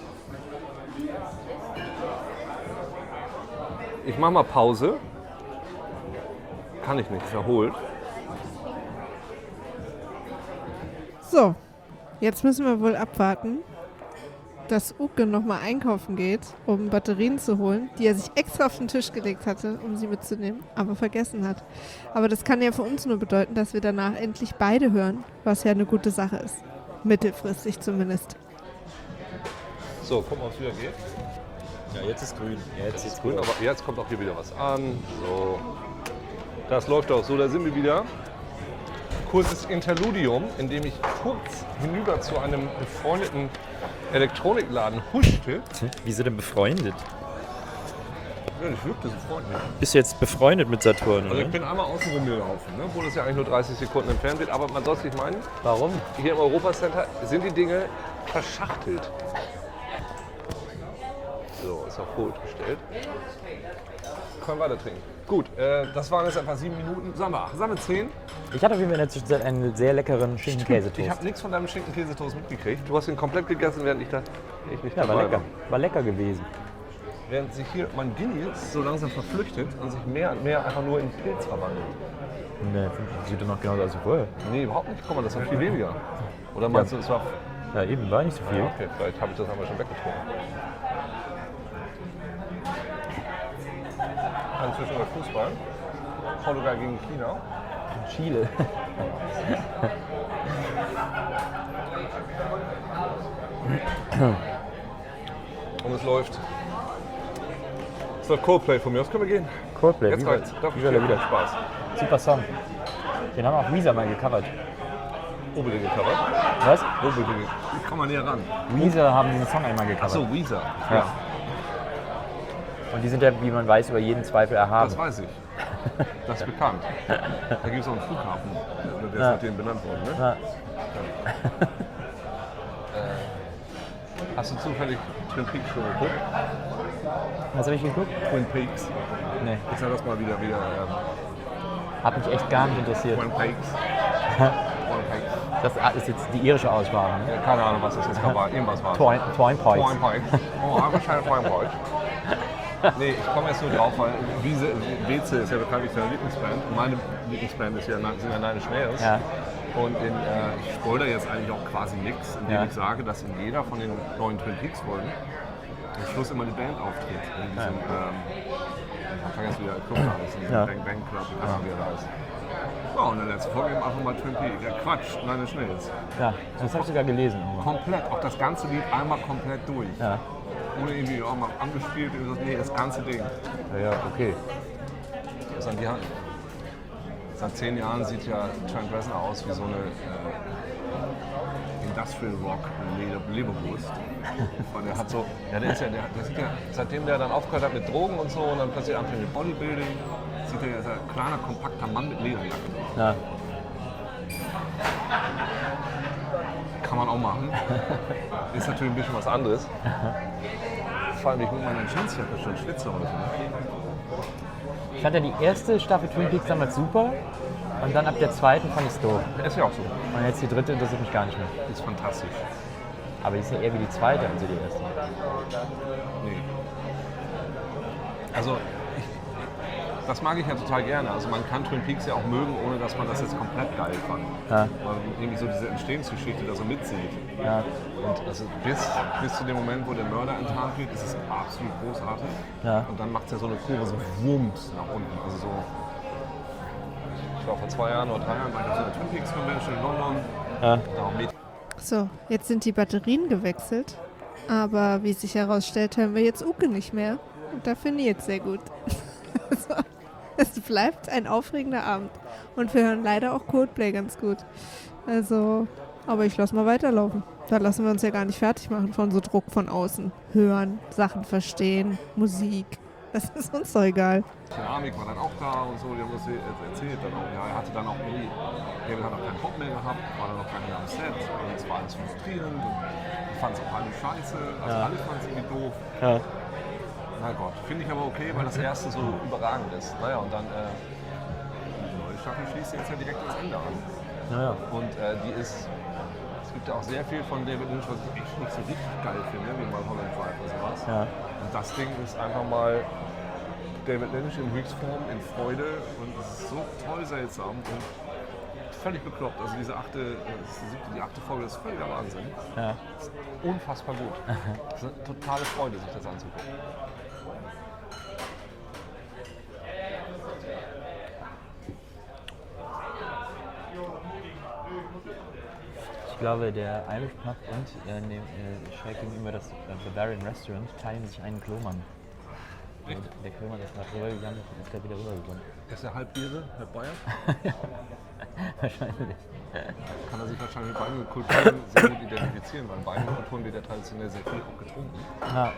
ich mache mal Pause. Kann ich nicht, ist erholt. So, jetzt müssen wir wohl abwarten, dass Uke nochmal einkaufen geht, um Batterien zu holen, die er sich extra auf den Tisch gelegt hatte, um sie mitzunehmen, aber vergessen hat. Aber das kann ja für uns nur bedeuten, dass wir danach endlich beide hören, was ja eine gute Sache ist. Mittelfristig zumindest. So, gucken, ob es wieder geht. Ja, jetzt ist grün. Ja, jetzt Ist grün, aber jetzt kommt auch hier wieder was an. So. Das läuft auch so, da sind wir wieder. Kurzes Interludium, in dem ich kurz hinüber zu einem befreundeten Elektronikladen huschte. Wie sind denn befreundet? Ja, ich wirkte so freundlich. Bist du jetzt befreundet mit Saturn, Also oder? ich bin einmal außen rumgelaufen, ne, wo das ja eigentlich nur dreißig Sekunden entfernt wird, aber man soll es nicht meinen. Warum? Hier im Europacenter sind die Dinge verschachtelt. So, ist auf Rot gestellt. Können weiter trinken. Gut, äh, das waren jetzt etwa sieben Minuten. Sagen wir acht, sagen wir zehn. Ich hatte auf jeden Fall in der Zwischenzeit einen sehr leckeren Ich Schinken-Käsetoast. habe nichts von deinem Schinken-Käsetoast mitgekriegt. Du hast ihn komplett gegessen, während ich, da, ich nicht Ja, war dabei lecker. War lecker gewesen. Während sich hier mein Guinness so langsam verflüchtet und sich mehr und mehr einfach nur in Pilz verwandelt. Ne, sieht doch noch genauso aus wie vorher. Nee, überhaupt nicht. Guck mal, das war viel weniger. Oder meinst du, es war... Ja, eben, war nicht so viel. Ja, okay, vielleicht habe ich das einmal schon weggetrunken. Inzwischen bei Fußball. Portugal gegen China. Chile. Und es läuft. Es läuft Coldplay von mir. Was können wir gehen? Coldplay, Jetzt Viva, reicht's. Darf ich Viva la wieder Vida. Spaß. Super Song. Den haben auch Weezer mal gecovert. Unbedingt gecovert. Was? Unbedingt. Ich komm mal näher ran. Weezer haben diesen Song einmal gecovert. Achso, Weezer. Ja. Und die sind ja, wie man weiß, über jeden Zweifel erhaben. Das weiß ich. Das ist bekannt. Da gibt es auch einen Flughafen. Der ist Ja. nach denen benannt worden. Ne? Ja. Hast du zufällig Twin Peaks schon geguckt? Was habe ich geguckt? Twin Peaks. Nee, Ich sag das mal wieder. wieder ähm, hat mich echt gar nicht interessiert. Twin Peaks. Twin Peaks. Das ist jetzt die irische Aussprache, ne? Ja, keine Ahnung, was das jetzt war. Irgendwas war. Twine Twine Points. Twin Peaks. Oh, I wish I had Twin Peaks. Nee, ich komme jetzt nur drauf, weil Wiese, Weze ist ja bekanntlich seine Lieblingsband. Und meine Lieblingsband ist ja, sind ja Nine Inch Nails. Ja. Und in, äh, ich spoilere jetzt eigentlich auch quasi nichts, indem Ja. ich sage, dass in jeder von den neuen Twin Peaks Folgen am Schluss immer eine Band auftritt. In diesem, ähm, ich vergesse wieder, Club da ist, in diesem Ja. Bang Bang Club, ich weiß nicht, wie er da ist. Ja, und in der letzten Folge eben einfach mal Twin Peaks. Ja, Quatsch, Nine Inch Nails. Ja, das habe ich sogar gelesen. Komplett, auch das ganze Lied einmal komplett durch. Ja. Ohne irgendwie auch mal angespielt, nee, das ganze Ding. Ja, okay. Das an die Hand. Seit zehn Jahren sieht ja Trent Reznor aus wie so eine äh, Industrial Rock Leberwurst. Weil der hat so, ja, der ist ja, der, der sieht ja, seitdem der dann aufgehört hat mit Drogen und so und dann plötzlich anfängt mit Bodybuilding, sieht er ja, ist ein kleiner, kompakter Mann mit Lederjacke. Ja. Kann man auch machen. Ist natürlich ein bisschen was anderes. Vor allem, ich mit meiner Jeansjacke schon schwitze heute. Ich fand ja die erste Staffel Twin Peaks damals super und dann ab der zweiten fand ich es doof. Ist ja auch so. Und jetzt die dritte interessiert mich gar nicht mehr. Ist fantastisch. Aber die ist ja eher wie die zweite als die erste. Nee. Also, ich, das mag ich ja total gerne. Also, man kann Twin Peaks ja auch mögen, ohne dass man das jetzt komplett geil fand. Ja. Weil man irgendwie so diese Entstehungsgeschichte da so mitzieht. Ja. Und also bis, bis zu dem Moment, wo der Mörder enttarnt wird, ist es absolut großartig. Ja. Und dann macht es ja so eine Kurve, so wumms nach unten. Also so. Ich war vor zwei Jahren oder drei Jahren bei der Twin Peaks Convention in London. Ja. Da auch mit. So, jetzt sind die Batterien gewechselt. Aber wie sich herausstellt, hören wir jetzt Uke nicht mehr. Und da finde ich jetzt sehr gut. Also, es bleibt ein aufregender Abend. Und wir hören leider auch Coldplay ganz gut. Also, aber ich lasse mal weiterlaufen. Da lassen wir uns ja gar nicht fertig machen von so Druck von außen. Hören, Sachen verstehen, Musik. Das ist uns doch egal. Keramik war dann auch da und so, die haben das erzählt dann auch. Ja, er hatte dann auch irgendwie, David hat auch keinen Bock mehr gehabt, war dann noch gar nicht am Set und es war alles frustrierend und ich fand es auch alle scheiße, also Ja. alle fanden es irgendwie doof. Ja. Na Gott, finde ich aber okay, weil das erste so überragend ist. Naja, und dann, äh, die neue Staffel schließt jetzt ja direkt das Ende an. Naja. Und äh, die ist, es gibt ja auch sehr viel von David Lynch, was ich echt nicht so richtig geil finde, wie Mulholland Drive oder sowas. Ja. Und das Ding ist einfach mal David Lynch in Höchstform, in Freude und es ist so toll seltsam und völlig bekloppt. Also diese achte, das ist die, siebte, die achte Folge, das ist völliger Wahnsinn. Ja. Das ist unfassbar gut. Das ist eine totale Freude, sich das anzugucken. Ich glaube, der Irish Pub und äh, ne, äh, schräg gegenüber das äh, Bavarian Restaurant teilen sich einen Klomann. Echt? Der Klomann ist nach rübergegangen und ist gleich wieder rübergekommen. Ist er halb Ire, halb Bayer? Wahrscheinlich. Kann er sich wahrscheinlich mit beiden Kulturen sehr gut identifizieren, weil in beiden Kulturen wird ja traditionell sehr viel auch getrunken. Ja.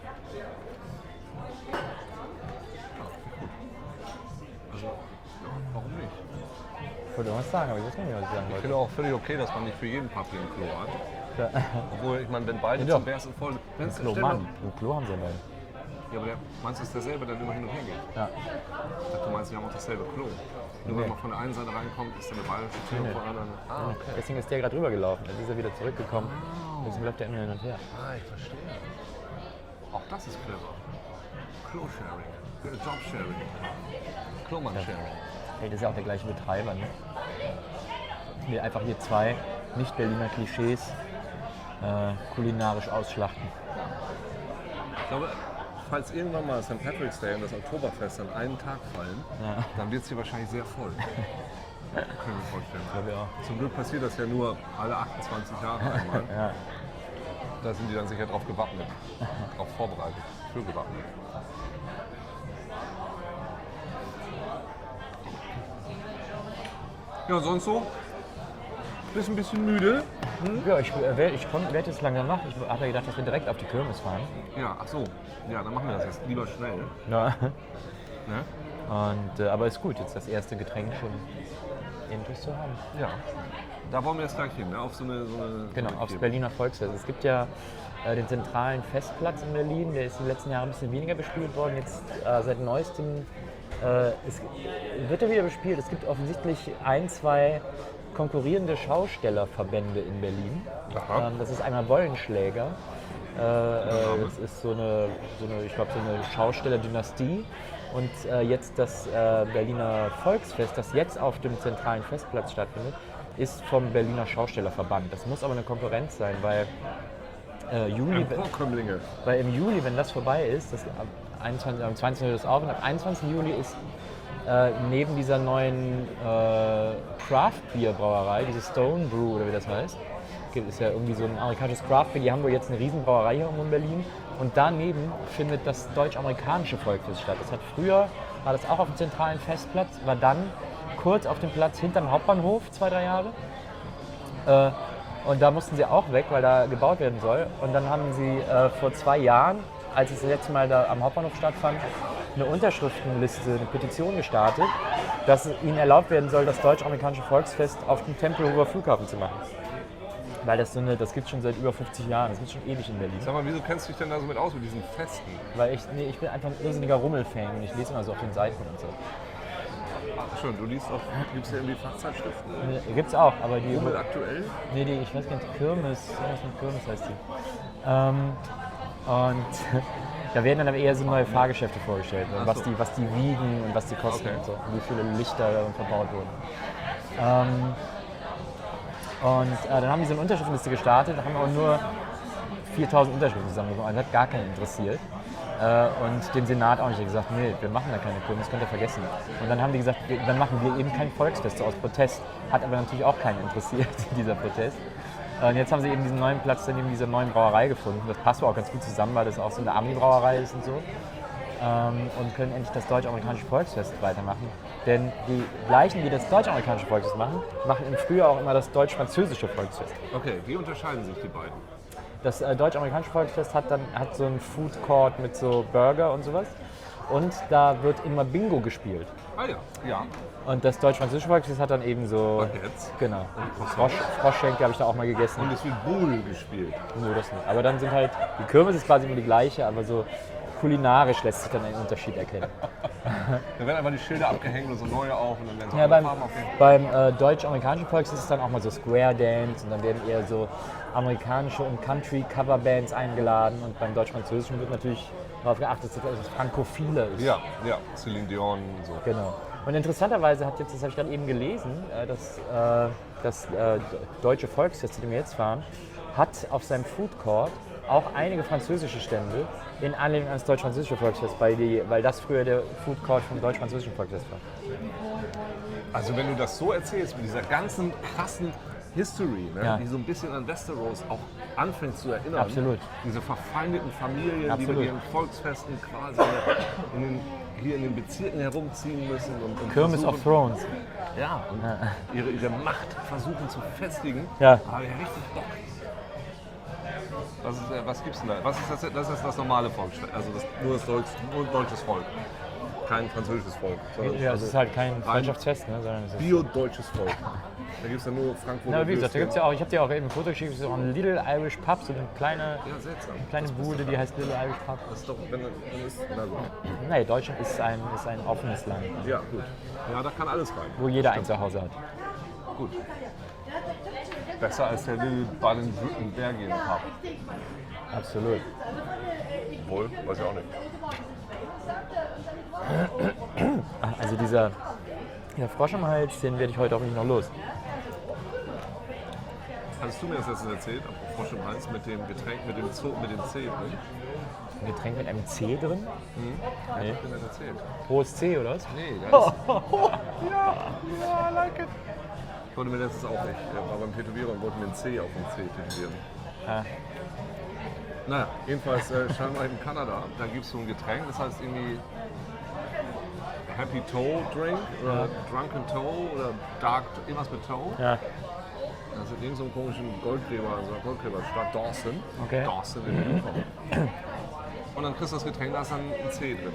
Also, ja, warum nicht? Ich wollte was sagen, aber ich weiß nicht, was ich sagen Ich wollte. finde auch völlig okay, dass man nicht für jeden Pub hier ein Klo hat. Ja. Obwohl, ich meine, wenn beide Ja. zum ersten voll wenn es Klo, Mann. Ein Klo haben sie ja beide. Ja, aber der, meinst du, ist derselbe, der immer hin und her geht? Ja. Ich dachte, du meinst, die haben auch dasselbe Klo. Nur Nee. wenn man von der einen Seite reinkommt, ist dann eine bayerische Tür und von der anderen. Ah, okay. Deswegen ist der gerade rübergelaufen. Jetzt ist er wieder zurückgekommen. Oh. Deswegen läuft er immer hin und her. Ah, ich verstehe. Auch das ist clever. Klo-Sharing. Job-Sharing. Klomann-Sharing. Hey, das ist ja auch der gleiche Betreiber, ne? Wir einfach hier zwei Nicht-Berliner Klischees äh, kulinarisch ausschlachten. Ich glaube, falls irgendwann mal Sankt Patrick's Day und das Oktoberfest an einen Tag fallen, Ja. dann wird es hier wahrscheinlich sehr voll. Können wir vorstellen. Glaube ich auch. Zum Glück passiert das ja nur alle achtundzwanzig Jahre einmal. Ja. Da sind die dann sicher drauf gewappnet, drauf vorbereitet, für gewappnet. Ja, sonst so? Bist ein bisschen müde? Ja, ich, äh, werd- ich werde jetzt langsam wach. Ich habe ja gedacht, dass wir direkt auf die Kirmes fahren. Ja, ach so. Ja, dann machen wir das jetzt lieber schnell. Ja. Ne? Und, äh, aber ist gut, jetzt das erste Getränk schon intus zu haben. Ja. Da wollen wir jetzt gleich hin, ne? Auf so eine. So eine Genau, so eine aufs Kirmes. Berliner Volksfest. Es gibt ja äh, den zentralen Festplatz in Berlin, der ist in den letzten Jahren ein bisschen weniger bespielt worden. Jetzt äh, seit neuestem äh, es, wird er wieder bespielt. Es gibt offensichtlich ein, zwei konkurrierende Schaustellerverbände in Berlin. Aha. Ähm, das ist einmal Wollenschläger. Äh, äh, das ist so eine, so eine ich glaube, so eine Schaustellerdynastie. Und äh, jetzt das äh, Berliner Volksfest, das jetzt auf dem zentralen Festplatz stattfindet, ist vom Berliner Schaustellerverband. Das muss aber eine Konkurrenz sein, weil, äh, Juli, Vorkömmlinge. weil im Juli, wenn das vorbei ist, das, am, einundzwanzigsten am zweiundzwanzigsten Juli ist auf und ab einundzwanzigsten Juli ist äh, neben dieser neuen äh, Craft-Bier-Brauerei, diese Stone Brew oder wie das heißt, gibt es ja irgendwie so ein amerikanisches Craft-Bier, die haben wohl jetzt eine Riesenbrauerei hier irgendwo in Berlin. Und daneben findet das deutsch-amerikanische Volksfest statt. Das hat früher, war das auch auf dem zentralen Festplatz, war dann kurz auf dem Platz hinterm Hauptbahnhof, zwei, drei Jahre. Äh, und da mussten sie auch weg, weil da gebaut werden soll. Und dann haben sie äh, vor zwei Jahren, als es das letzte Mal da am Hauptbahnhof stattfand, eine Unterschriftenliste, eine Petition gestartet, dass ihnen erlaubt werden soll, das deutsch-amerikanische Volksfest auf dem Tempelhofer Flughafen zu machen. Weil das so eine, das gibt es schon seit über fünfzig Jahren, das gibt es schon ewig in Berlin. Sag mal, wieso kennst du dich denn da so mit aus mit diesen Festen? Weil ich, nee, ich bin einfach ein irrsinniger Rummel-Fan und ich lese immer so auf den Seiten und so. Ach schon, du liest auch, gibt es ja irgendwie Fachzeitschriften? Nee, gibt's auch, aber die... Rummel aktuell? Nee, die, ich weiß gar nicht, Kirmes, irgendwas mit Kirmes heißt die. Ähm, und da werden dann aber eher so neue Fahrgeschäfte vorgestellt, Ach was, so. die, was die wiegen und was die kosten Okay. und so, und wie viele Lichter da verbaut wurden. Ähm, und äh, dann haben die so eine Unterschriftenliste gestartet, da haben aber nur viertausend Unterschriften zusammengekommen, das hat gar keinen interessiert. Äh, und den Senat auch nicht. Die haben gesagt, nee, wir machen da keine Kirmes, das könnt ihr vergessen. Und dann haben die gesagt, wir, dann machen wir eben kein Volksfest so aus Protest. Hat aber natürlich auch keinen interessiert, dieser Protest. Und jetzt haben sie eben diesen neuen Platz neben dieser neuen Brauerei gefunden. Das passt auch ganz gut zusammen, weil das auch so eine Ami-Brauerei ist und so. Ähm, und können endlich das deutsch-amerikanische Volksfest weitermachen. Denn die gleichen, die das deutsch-amerikanische Volksfest machen, machen im Frühjahr auch immer das deutsch-französische Volksfest. Okay, wie unterscheiden sich die beiden? Das äh, deutsch-amerikanische Volksfest hat dann hat so einen Food Court mit so Burger und sowas. Und da wird immer Bingo gespielt. Ah ja, ja. Und das deutsch-französische Volksfest hat dann eben so... Baguettes. Genau. Frosch, Froschschenkel habe ich da auch mal gegessen. Und es wird Boule gespielt. Nö, das nicht. Aber dann sind halt... Die Kirmes ist quasi immer die gleiche, aber so kulinarisch lässt sich dann ein Unterschied erkennen. Da werden einfach die Schilder abgehängt und so neue auf und dann werden so Ja, andere beim, Farben aufgehängt. beim äh, deutsch-amerikanischen Volksfest ist es dann auch mal so Square Dance und dann werden eher so amerikanische und Country-Coverbands eingeladen und beim deutsch-französischen wird natürlich darauf geachtet, dass es frankophile ist. Ja, ja, Celine Dion und so. Genau. Und interessanterweise hat jetzt, das habe ich gerade eben gelesen, äh, dass äh, das äh, deutsche Volksfest, zu dem wir jetzt fahren, hat auf seinem Food Court auch einige französische Stände in Anlehnung an das deutsch-französische Volksfest, weil, die, weil das früher der Food Court vom deutsch-französischen Volksfest war. Also wenn du das so erzählst, mit dieser ganzen krassen History, ne, Ja. die so ein bisschen an Westeros auch anfängt zu erinnern. Absolut. Diese verfeindeten Familien, Absolut. die mit ihren Volksfesten quasi in den, hier in den Bezirken herumziehen müssen. Und, und Kirmes of versuchen- Thrones. Ja, und ihre, ihre Macht versuchen zu festigen. Ja. Da habe ich richtig Bock. Was, ist, äh, was gibt's denn da? Was ist das, das ist das normale Volksfest, also das, nur das Deutsch, nur deutsches Volk. Kein französisches Volk. sondern Ja, es also ist halt kein Freundschaftsfest, ne, sondern es ist... bio-deutsches Volk. Da gibt es dann nur Frankfurt. Na, wie gesagt, da gibt's ja auch, ich habe dir auch eben ein Foto geschickt, es ist auch ein Little Irish Pub, so eine kleine, Ja, seltsam. kleine Bude, die heißt Little Irish Pub. Das ist doch, wenn, wenn ist, na gut. Nee, Deutschland ist ein, ist ein offenes Land, Ja, gut. Ja, da kann alles rein. wo jeder ein Zuhause hat. Gut. Besser als der Little Baden-Württembergien Pub. Absolut. Wohl, weiß ich auch nicht. Ach, also dieser, dieser Frosch im Hals, den werde ich heute auch nicht noch los. Hattest du mir das letztens erzählt, apropos Frosch im Hals, mit dem Getränk, mit dem Zoo, mit dem C drin? Ein Getränk mit einem C drin? Mhm. Nee. Hab ich mir das erzählt? Hohes C, oder was? Nee, das ist... ja, ja, I like it. Ich wollte mir letztens auch nicht. Er war beim Tätowierer und wollte mir ein C auf dem C tätowieren. Ah. Naja, jedenfalls äh, scheinbar in Kanada, da gibt es so ein Getränk, das heißt irgendwie Happy Toe Drink oder Drunken Toe oder Dark, irgendwas mit Toe. Ja. Das ist irgend so einen komischen Goldgräber, so eine Goldgräberstadt, Dawson. Okay. Dawson in Utah. Und dann kriegst du das Getränk, da ist dann ein C drin.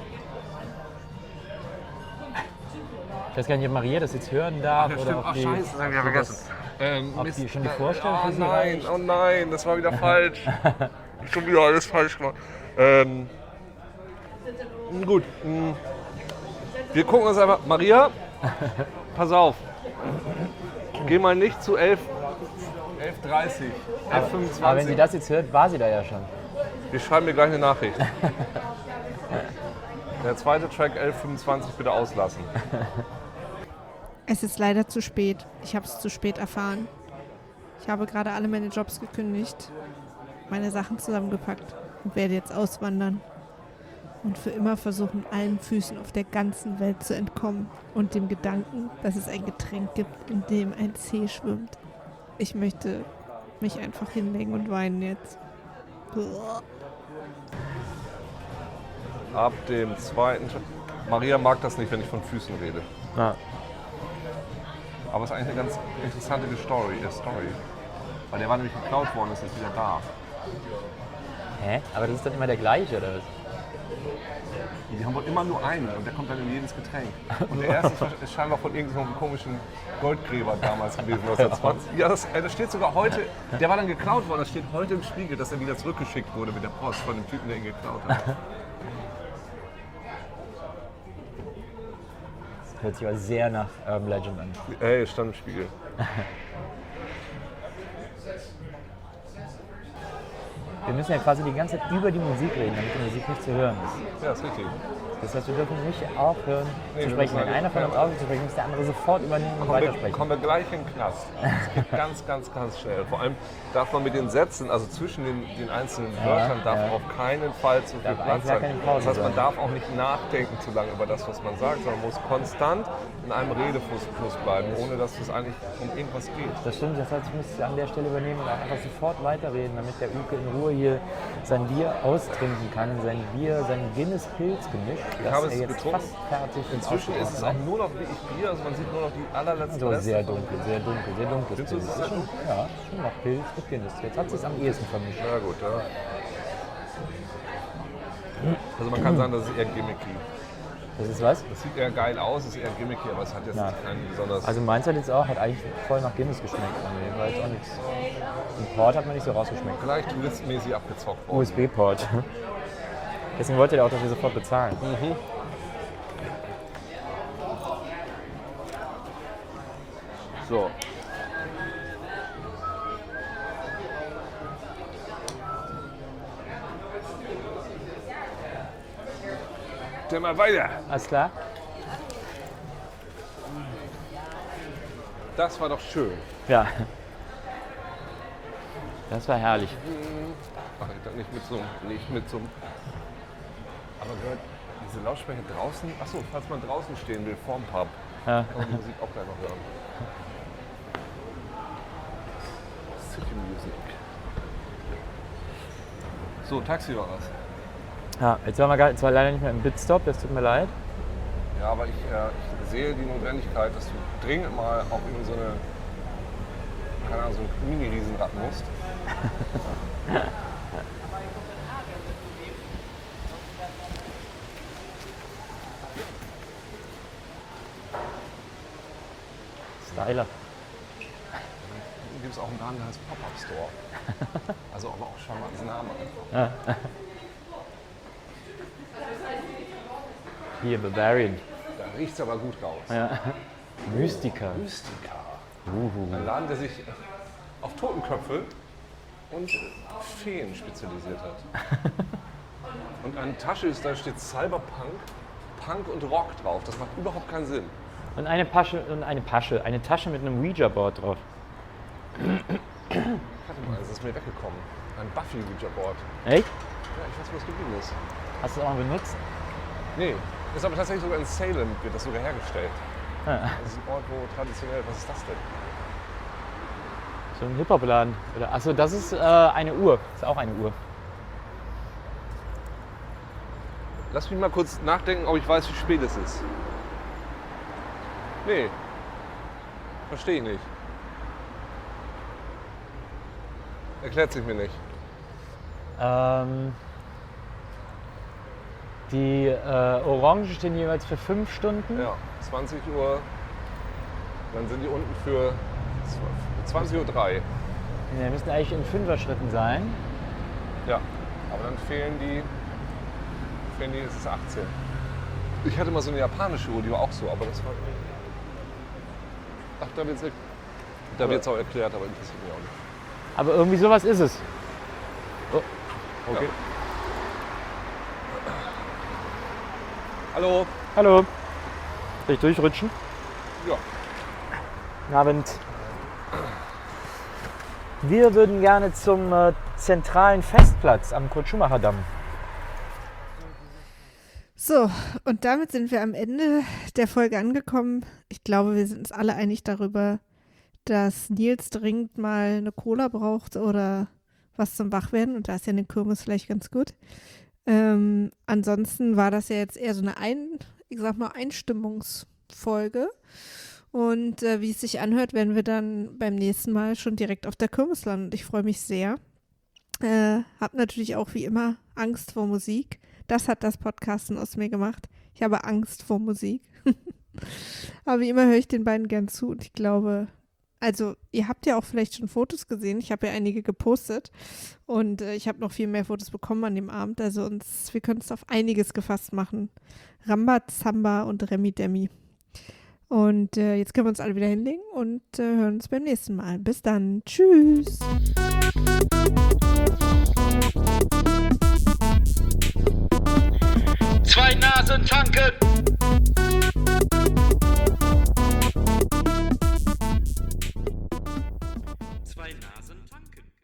Ich weiß gar nicht, ob Maria das jetzt hören darf Ja, oder stimmt. ob Ach, die, scheiße, das hab ich ja ob die vergessen. das- Ähm, ob Mist. die schon die Vorstellung Oh für sie nein, reicht? oh nein, das war wieder falsch. Schon wieder alles falsch gemacht. Ähm, gut, mh. wir gucken uns einfach. Maria, pass auf. Geh mal nicht zu elf Uhr dreißig, elf Uhr Aber wenn fünfundzwanzig. sie das jetzt hört, war sie da ja schon. Wir schreiben mir gleich eine Nachricht. Der zweite Track elf Uhr fünfundzwanzig bitte auslassen. Es ist leider zu spät. Ich habe es zu spät erfahren. Ich habe gerade alle meine Jobs gekündigt, meine Sachen zusammengepackt und werde jetzt auswandern. Und für immer versuchen, allen Füßen auf der ganzen Welt zu entkommen und dem Gedanken, dass es ein Getränk gibt, in dem ein C schwimmt. Ich möchte mich einfach hinlegen und weinen jetzt. Uah. Ab dem zweiten Track. Maria mag das nicht, wenn ich von Füßen rede. Ja. Aber es ist eigentlich eine ganz interessante Story, äh, Story. Weil der war nämlich geklaut worden, ist jetzt wieder da. Hä? Aber das ist dann immer der gleiche, oder was? Die haben wohl immer nur einen und der kommt dann in jedes Getränk. Und der erste ist- ist scheinbar von irgendeinem komischen Goldgräber damals gewesen, neunzehnhundertzwanzig. Ja, das, äh, das steht sogar heute, der war dann geklaut worden, das steht heute im Spiegel, dass er wieder zurückgeschickt wurde mit der Post von dem Typen, der ihn geklaut hat. Das hört sich aber sehr nach Urban Legend an. Ey, es stand im Spiegel. Wir müssen ja quasi die ganze Zeit über die Musik reden, damit die Musik nicht zu hören ist. Ja, ist richtig. Das heißt, wir dürfen nicht aufhören Nee, zu wir sprechen. müssen Wenn halt- einer von uns aufhört zu sprechen, muss der andere sofort übernehmen und Kommen wir, weitersprechen. kommen wir gleich in den Knast. Das geht ganz, ganz, ganz schnell. Vor allem darf man mit den Sätzen, also zwischen den, den einzelnen Wörtern, darf ja. auf keinen Fall zu viel Darf Platz eigentlich gar sein. keine Pause Das heißt, man sein. darf auch nicht nachdenken zu lange über das, was man sagt, sondern muss konstant in einem Redefluss Fluss bleiben, ohne dass es eigentlich um irgendwas geht. Das stimmt, das heißt, ich muss an der Stelle übernehmen und auch einfach sofort weiterreden, damit der Uke in Ruhe hier sein Bier austrinken kann, sein Bier, sein Guinness-Pilz-Gemisch, das habe er es jetzt getrunken. fast fertig Inzwischen ist es auch nur noch wirklich Bier, also man sieht nur noch die allerletzten so Reste. sehr dunkel, sehr dunkel, sehr dunkles Findest du, Pilz. es ist sehr Schon, ja, schon noch Pilz mit Guinness. Jetzt hat sie es am ehesten vermischt. Na gut, ja. Also man kann sagen, das ist eher gimmicky. Das ist was? Das sieht eher geil aus, ist eher gimmicky, aber es hat jetzt Ja. keinen besonders... Also meins hat jetzt auch, hat eigentlich voll nach Guinness geschmeckt. Nee, war jetzt auch nichts. Im Port hat man nicht so rausgeschmeckt. vielleicht touristmäßig abgezockt worden. U S B-Port. Deswegen wollte er auch, dass wir sofort bezahlen. Mhm. So. Dann mal weiter. Alles klar? Das war doch schön. Ja. Das war herrlich. Ach, ich dachte nicht mit so einem, nicht mit so einem. Aber gehört diese Lautsprecher draußen? Achso, falls man draußen stehen will, vorm Pub, Ja. kann man die Musik auch gleich noch hören. City Music. So, Taxi war was. Ja, jetzt waren wir gar, zwar leider nicht mehr im Bitstop, das tut mir leid. Ja, aber ich, äh, ich sehe die Notwendigkeit, dass du dringend mal auch in so eine, keine Ahnung, so ein Mini-Riesenrad musst. Styler. Dann gibt es auch einen Laden, der heißt Pop-Up Store. Also aber auch schon mal diesen Namen. Ja. Hier, Bavarian. Da riecht es aber gut raus. Ja. Mystica. Mystica. Uhu. Ein Laden, der sich auf Totenköpfe und Feen spezialisiert hat. Und eine Tasche ist, da steht Cyberpunk, Punk und Rock drauf. Das macht überhaupt keinen Sinn. Und eine Pasche, und eine Pasche, eine Tasche mit einem Ouija-Board drauf. Warte mal, es ist mir weggekommen. Ein Buffy-Ouija-Board. Echt? Ja, ich weiß, wo es geblieben ist. Hast du das auch mal benutzt? Nee, ist aber tatsächlich sogar in Salem, wird das sogar hergestellt. Ja. Das ist ein Ort, wo traditionell, was ist das denn? So ein Hip-Hop-Laden. Oder- Achso, das ist äh, eine Uhr. Das ist auch eine Uhr. Lass mich mal kurz nachdenken, ob ich weiß, wie spät es ist. Nee, verstehe ich nicht. Erklärt sich mir nicht. Ähm, die äh, Orangen stehen jeweils für fünf Stunden. Ja, zwanzig Uhr, dann sind die unten für zwanzig Uhr drei. Die müssen eigentlich in Fünfer-Schritten sein. Ja, aber dann fehlen die, fehlen die, es ist achtzehn. Ich hatte mal so eine japanische Uhr, die war auch so, aber das war... Ach, da wird es da wird's auch erklärt, aber interessiert mich auch nicht. Aber irgendwie sowas ist es. Oh, okay. Ja. Hallo. Hallo. Soll ich durchrutschen? Ja. Guten Abend. Wir würden gerne zum äh, zentralen Festplatz am Kurt-Schumacher-Damm. So, und damit sind wir am Ende der Folge angekommen. Ich glaube, wir sind uns alle einig darüber, dass Nils dringend mal eine Cola braucht oder was zum Wachwerden. Und da ist ja eine Kirmes vielleicht ganz gut. Ähm, ansonsten war das ja jetzt eher so eine Ein, ich sag mal, Einstimmungsfolge. Und äh, wie es sich anhört, werden wir dann beim nächsten Mal schon direkt auf der Kirmes landen. Und ich freue mich sehr. Äh, hab natürlich auch wie immer Angst vor Musik. Das hat das Podcasten aus mir gemacht. Ich habe Angst vor Musik. Aber wie immer höre ich den beiden gern zu und ich glaube, also ihr habt ja auch vielleicht schon Fotos gesehen. Ich habe ja einige gepostet und äh, ich habe noch viel mehr Fotos bekommen an dem Abend. Also uns, wir können es auf einiges gefasst machen. Rambazamba und Remi Demi. Und äh, jetzt können wir uns alle wieder hinlegen und äh, hören uns beim nächsten Mal. Bis dann. Tschüss. Zwei Nasen tanken. Zwei Nasen tanken.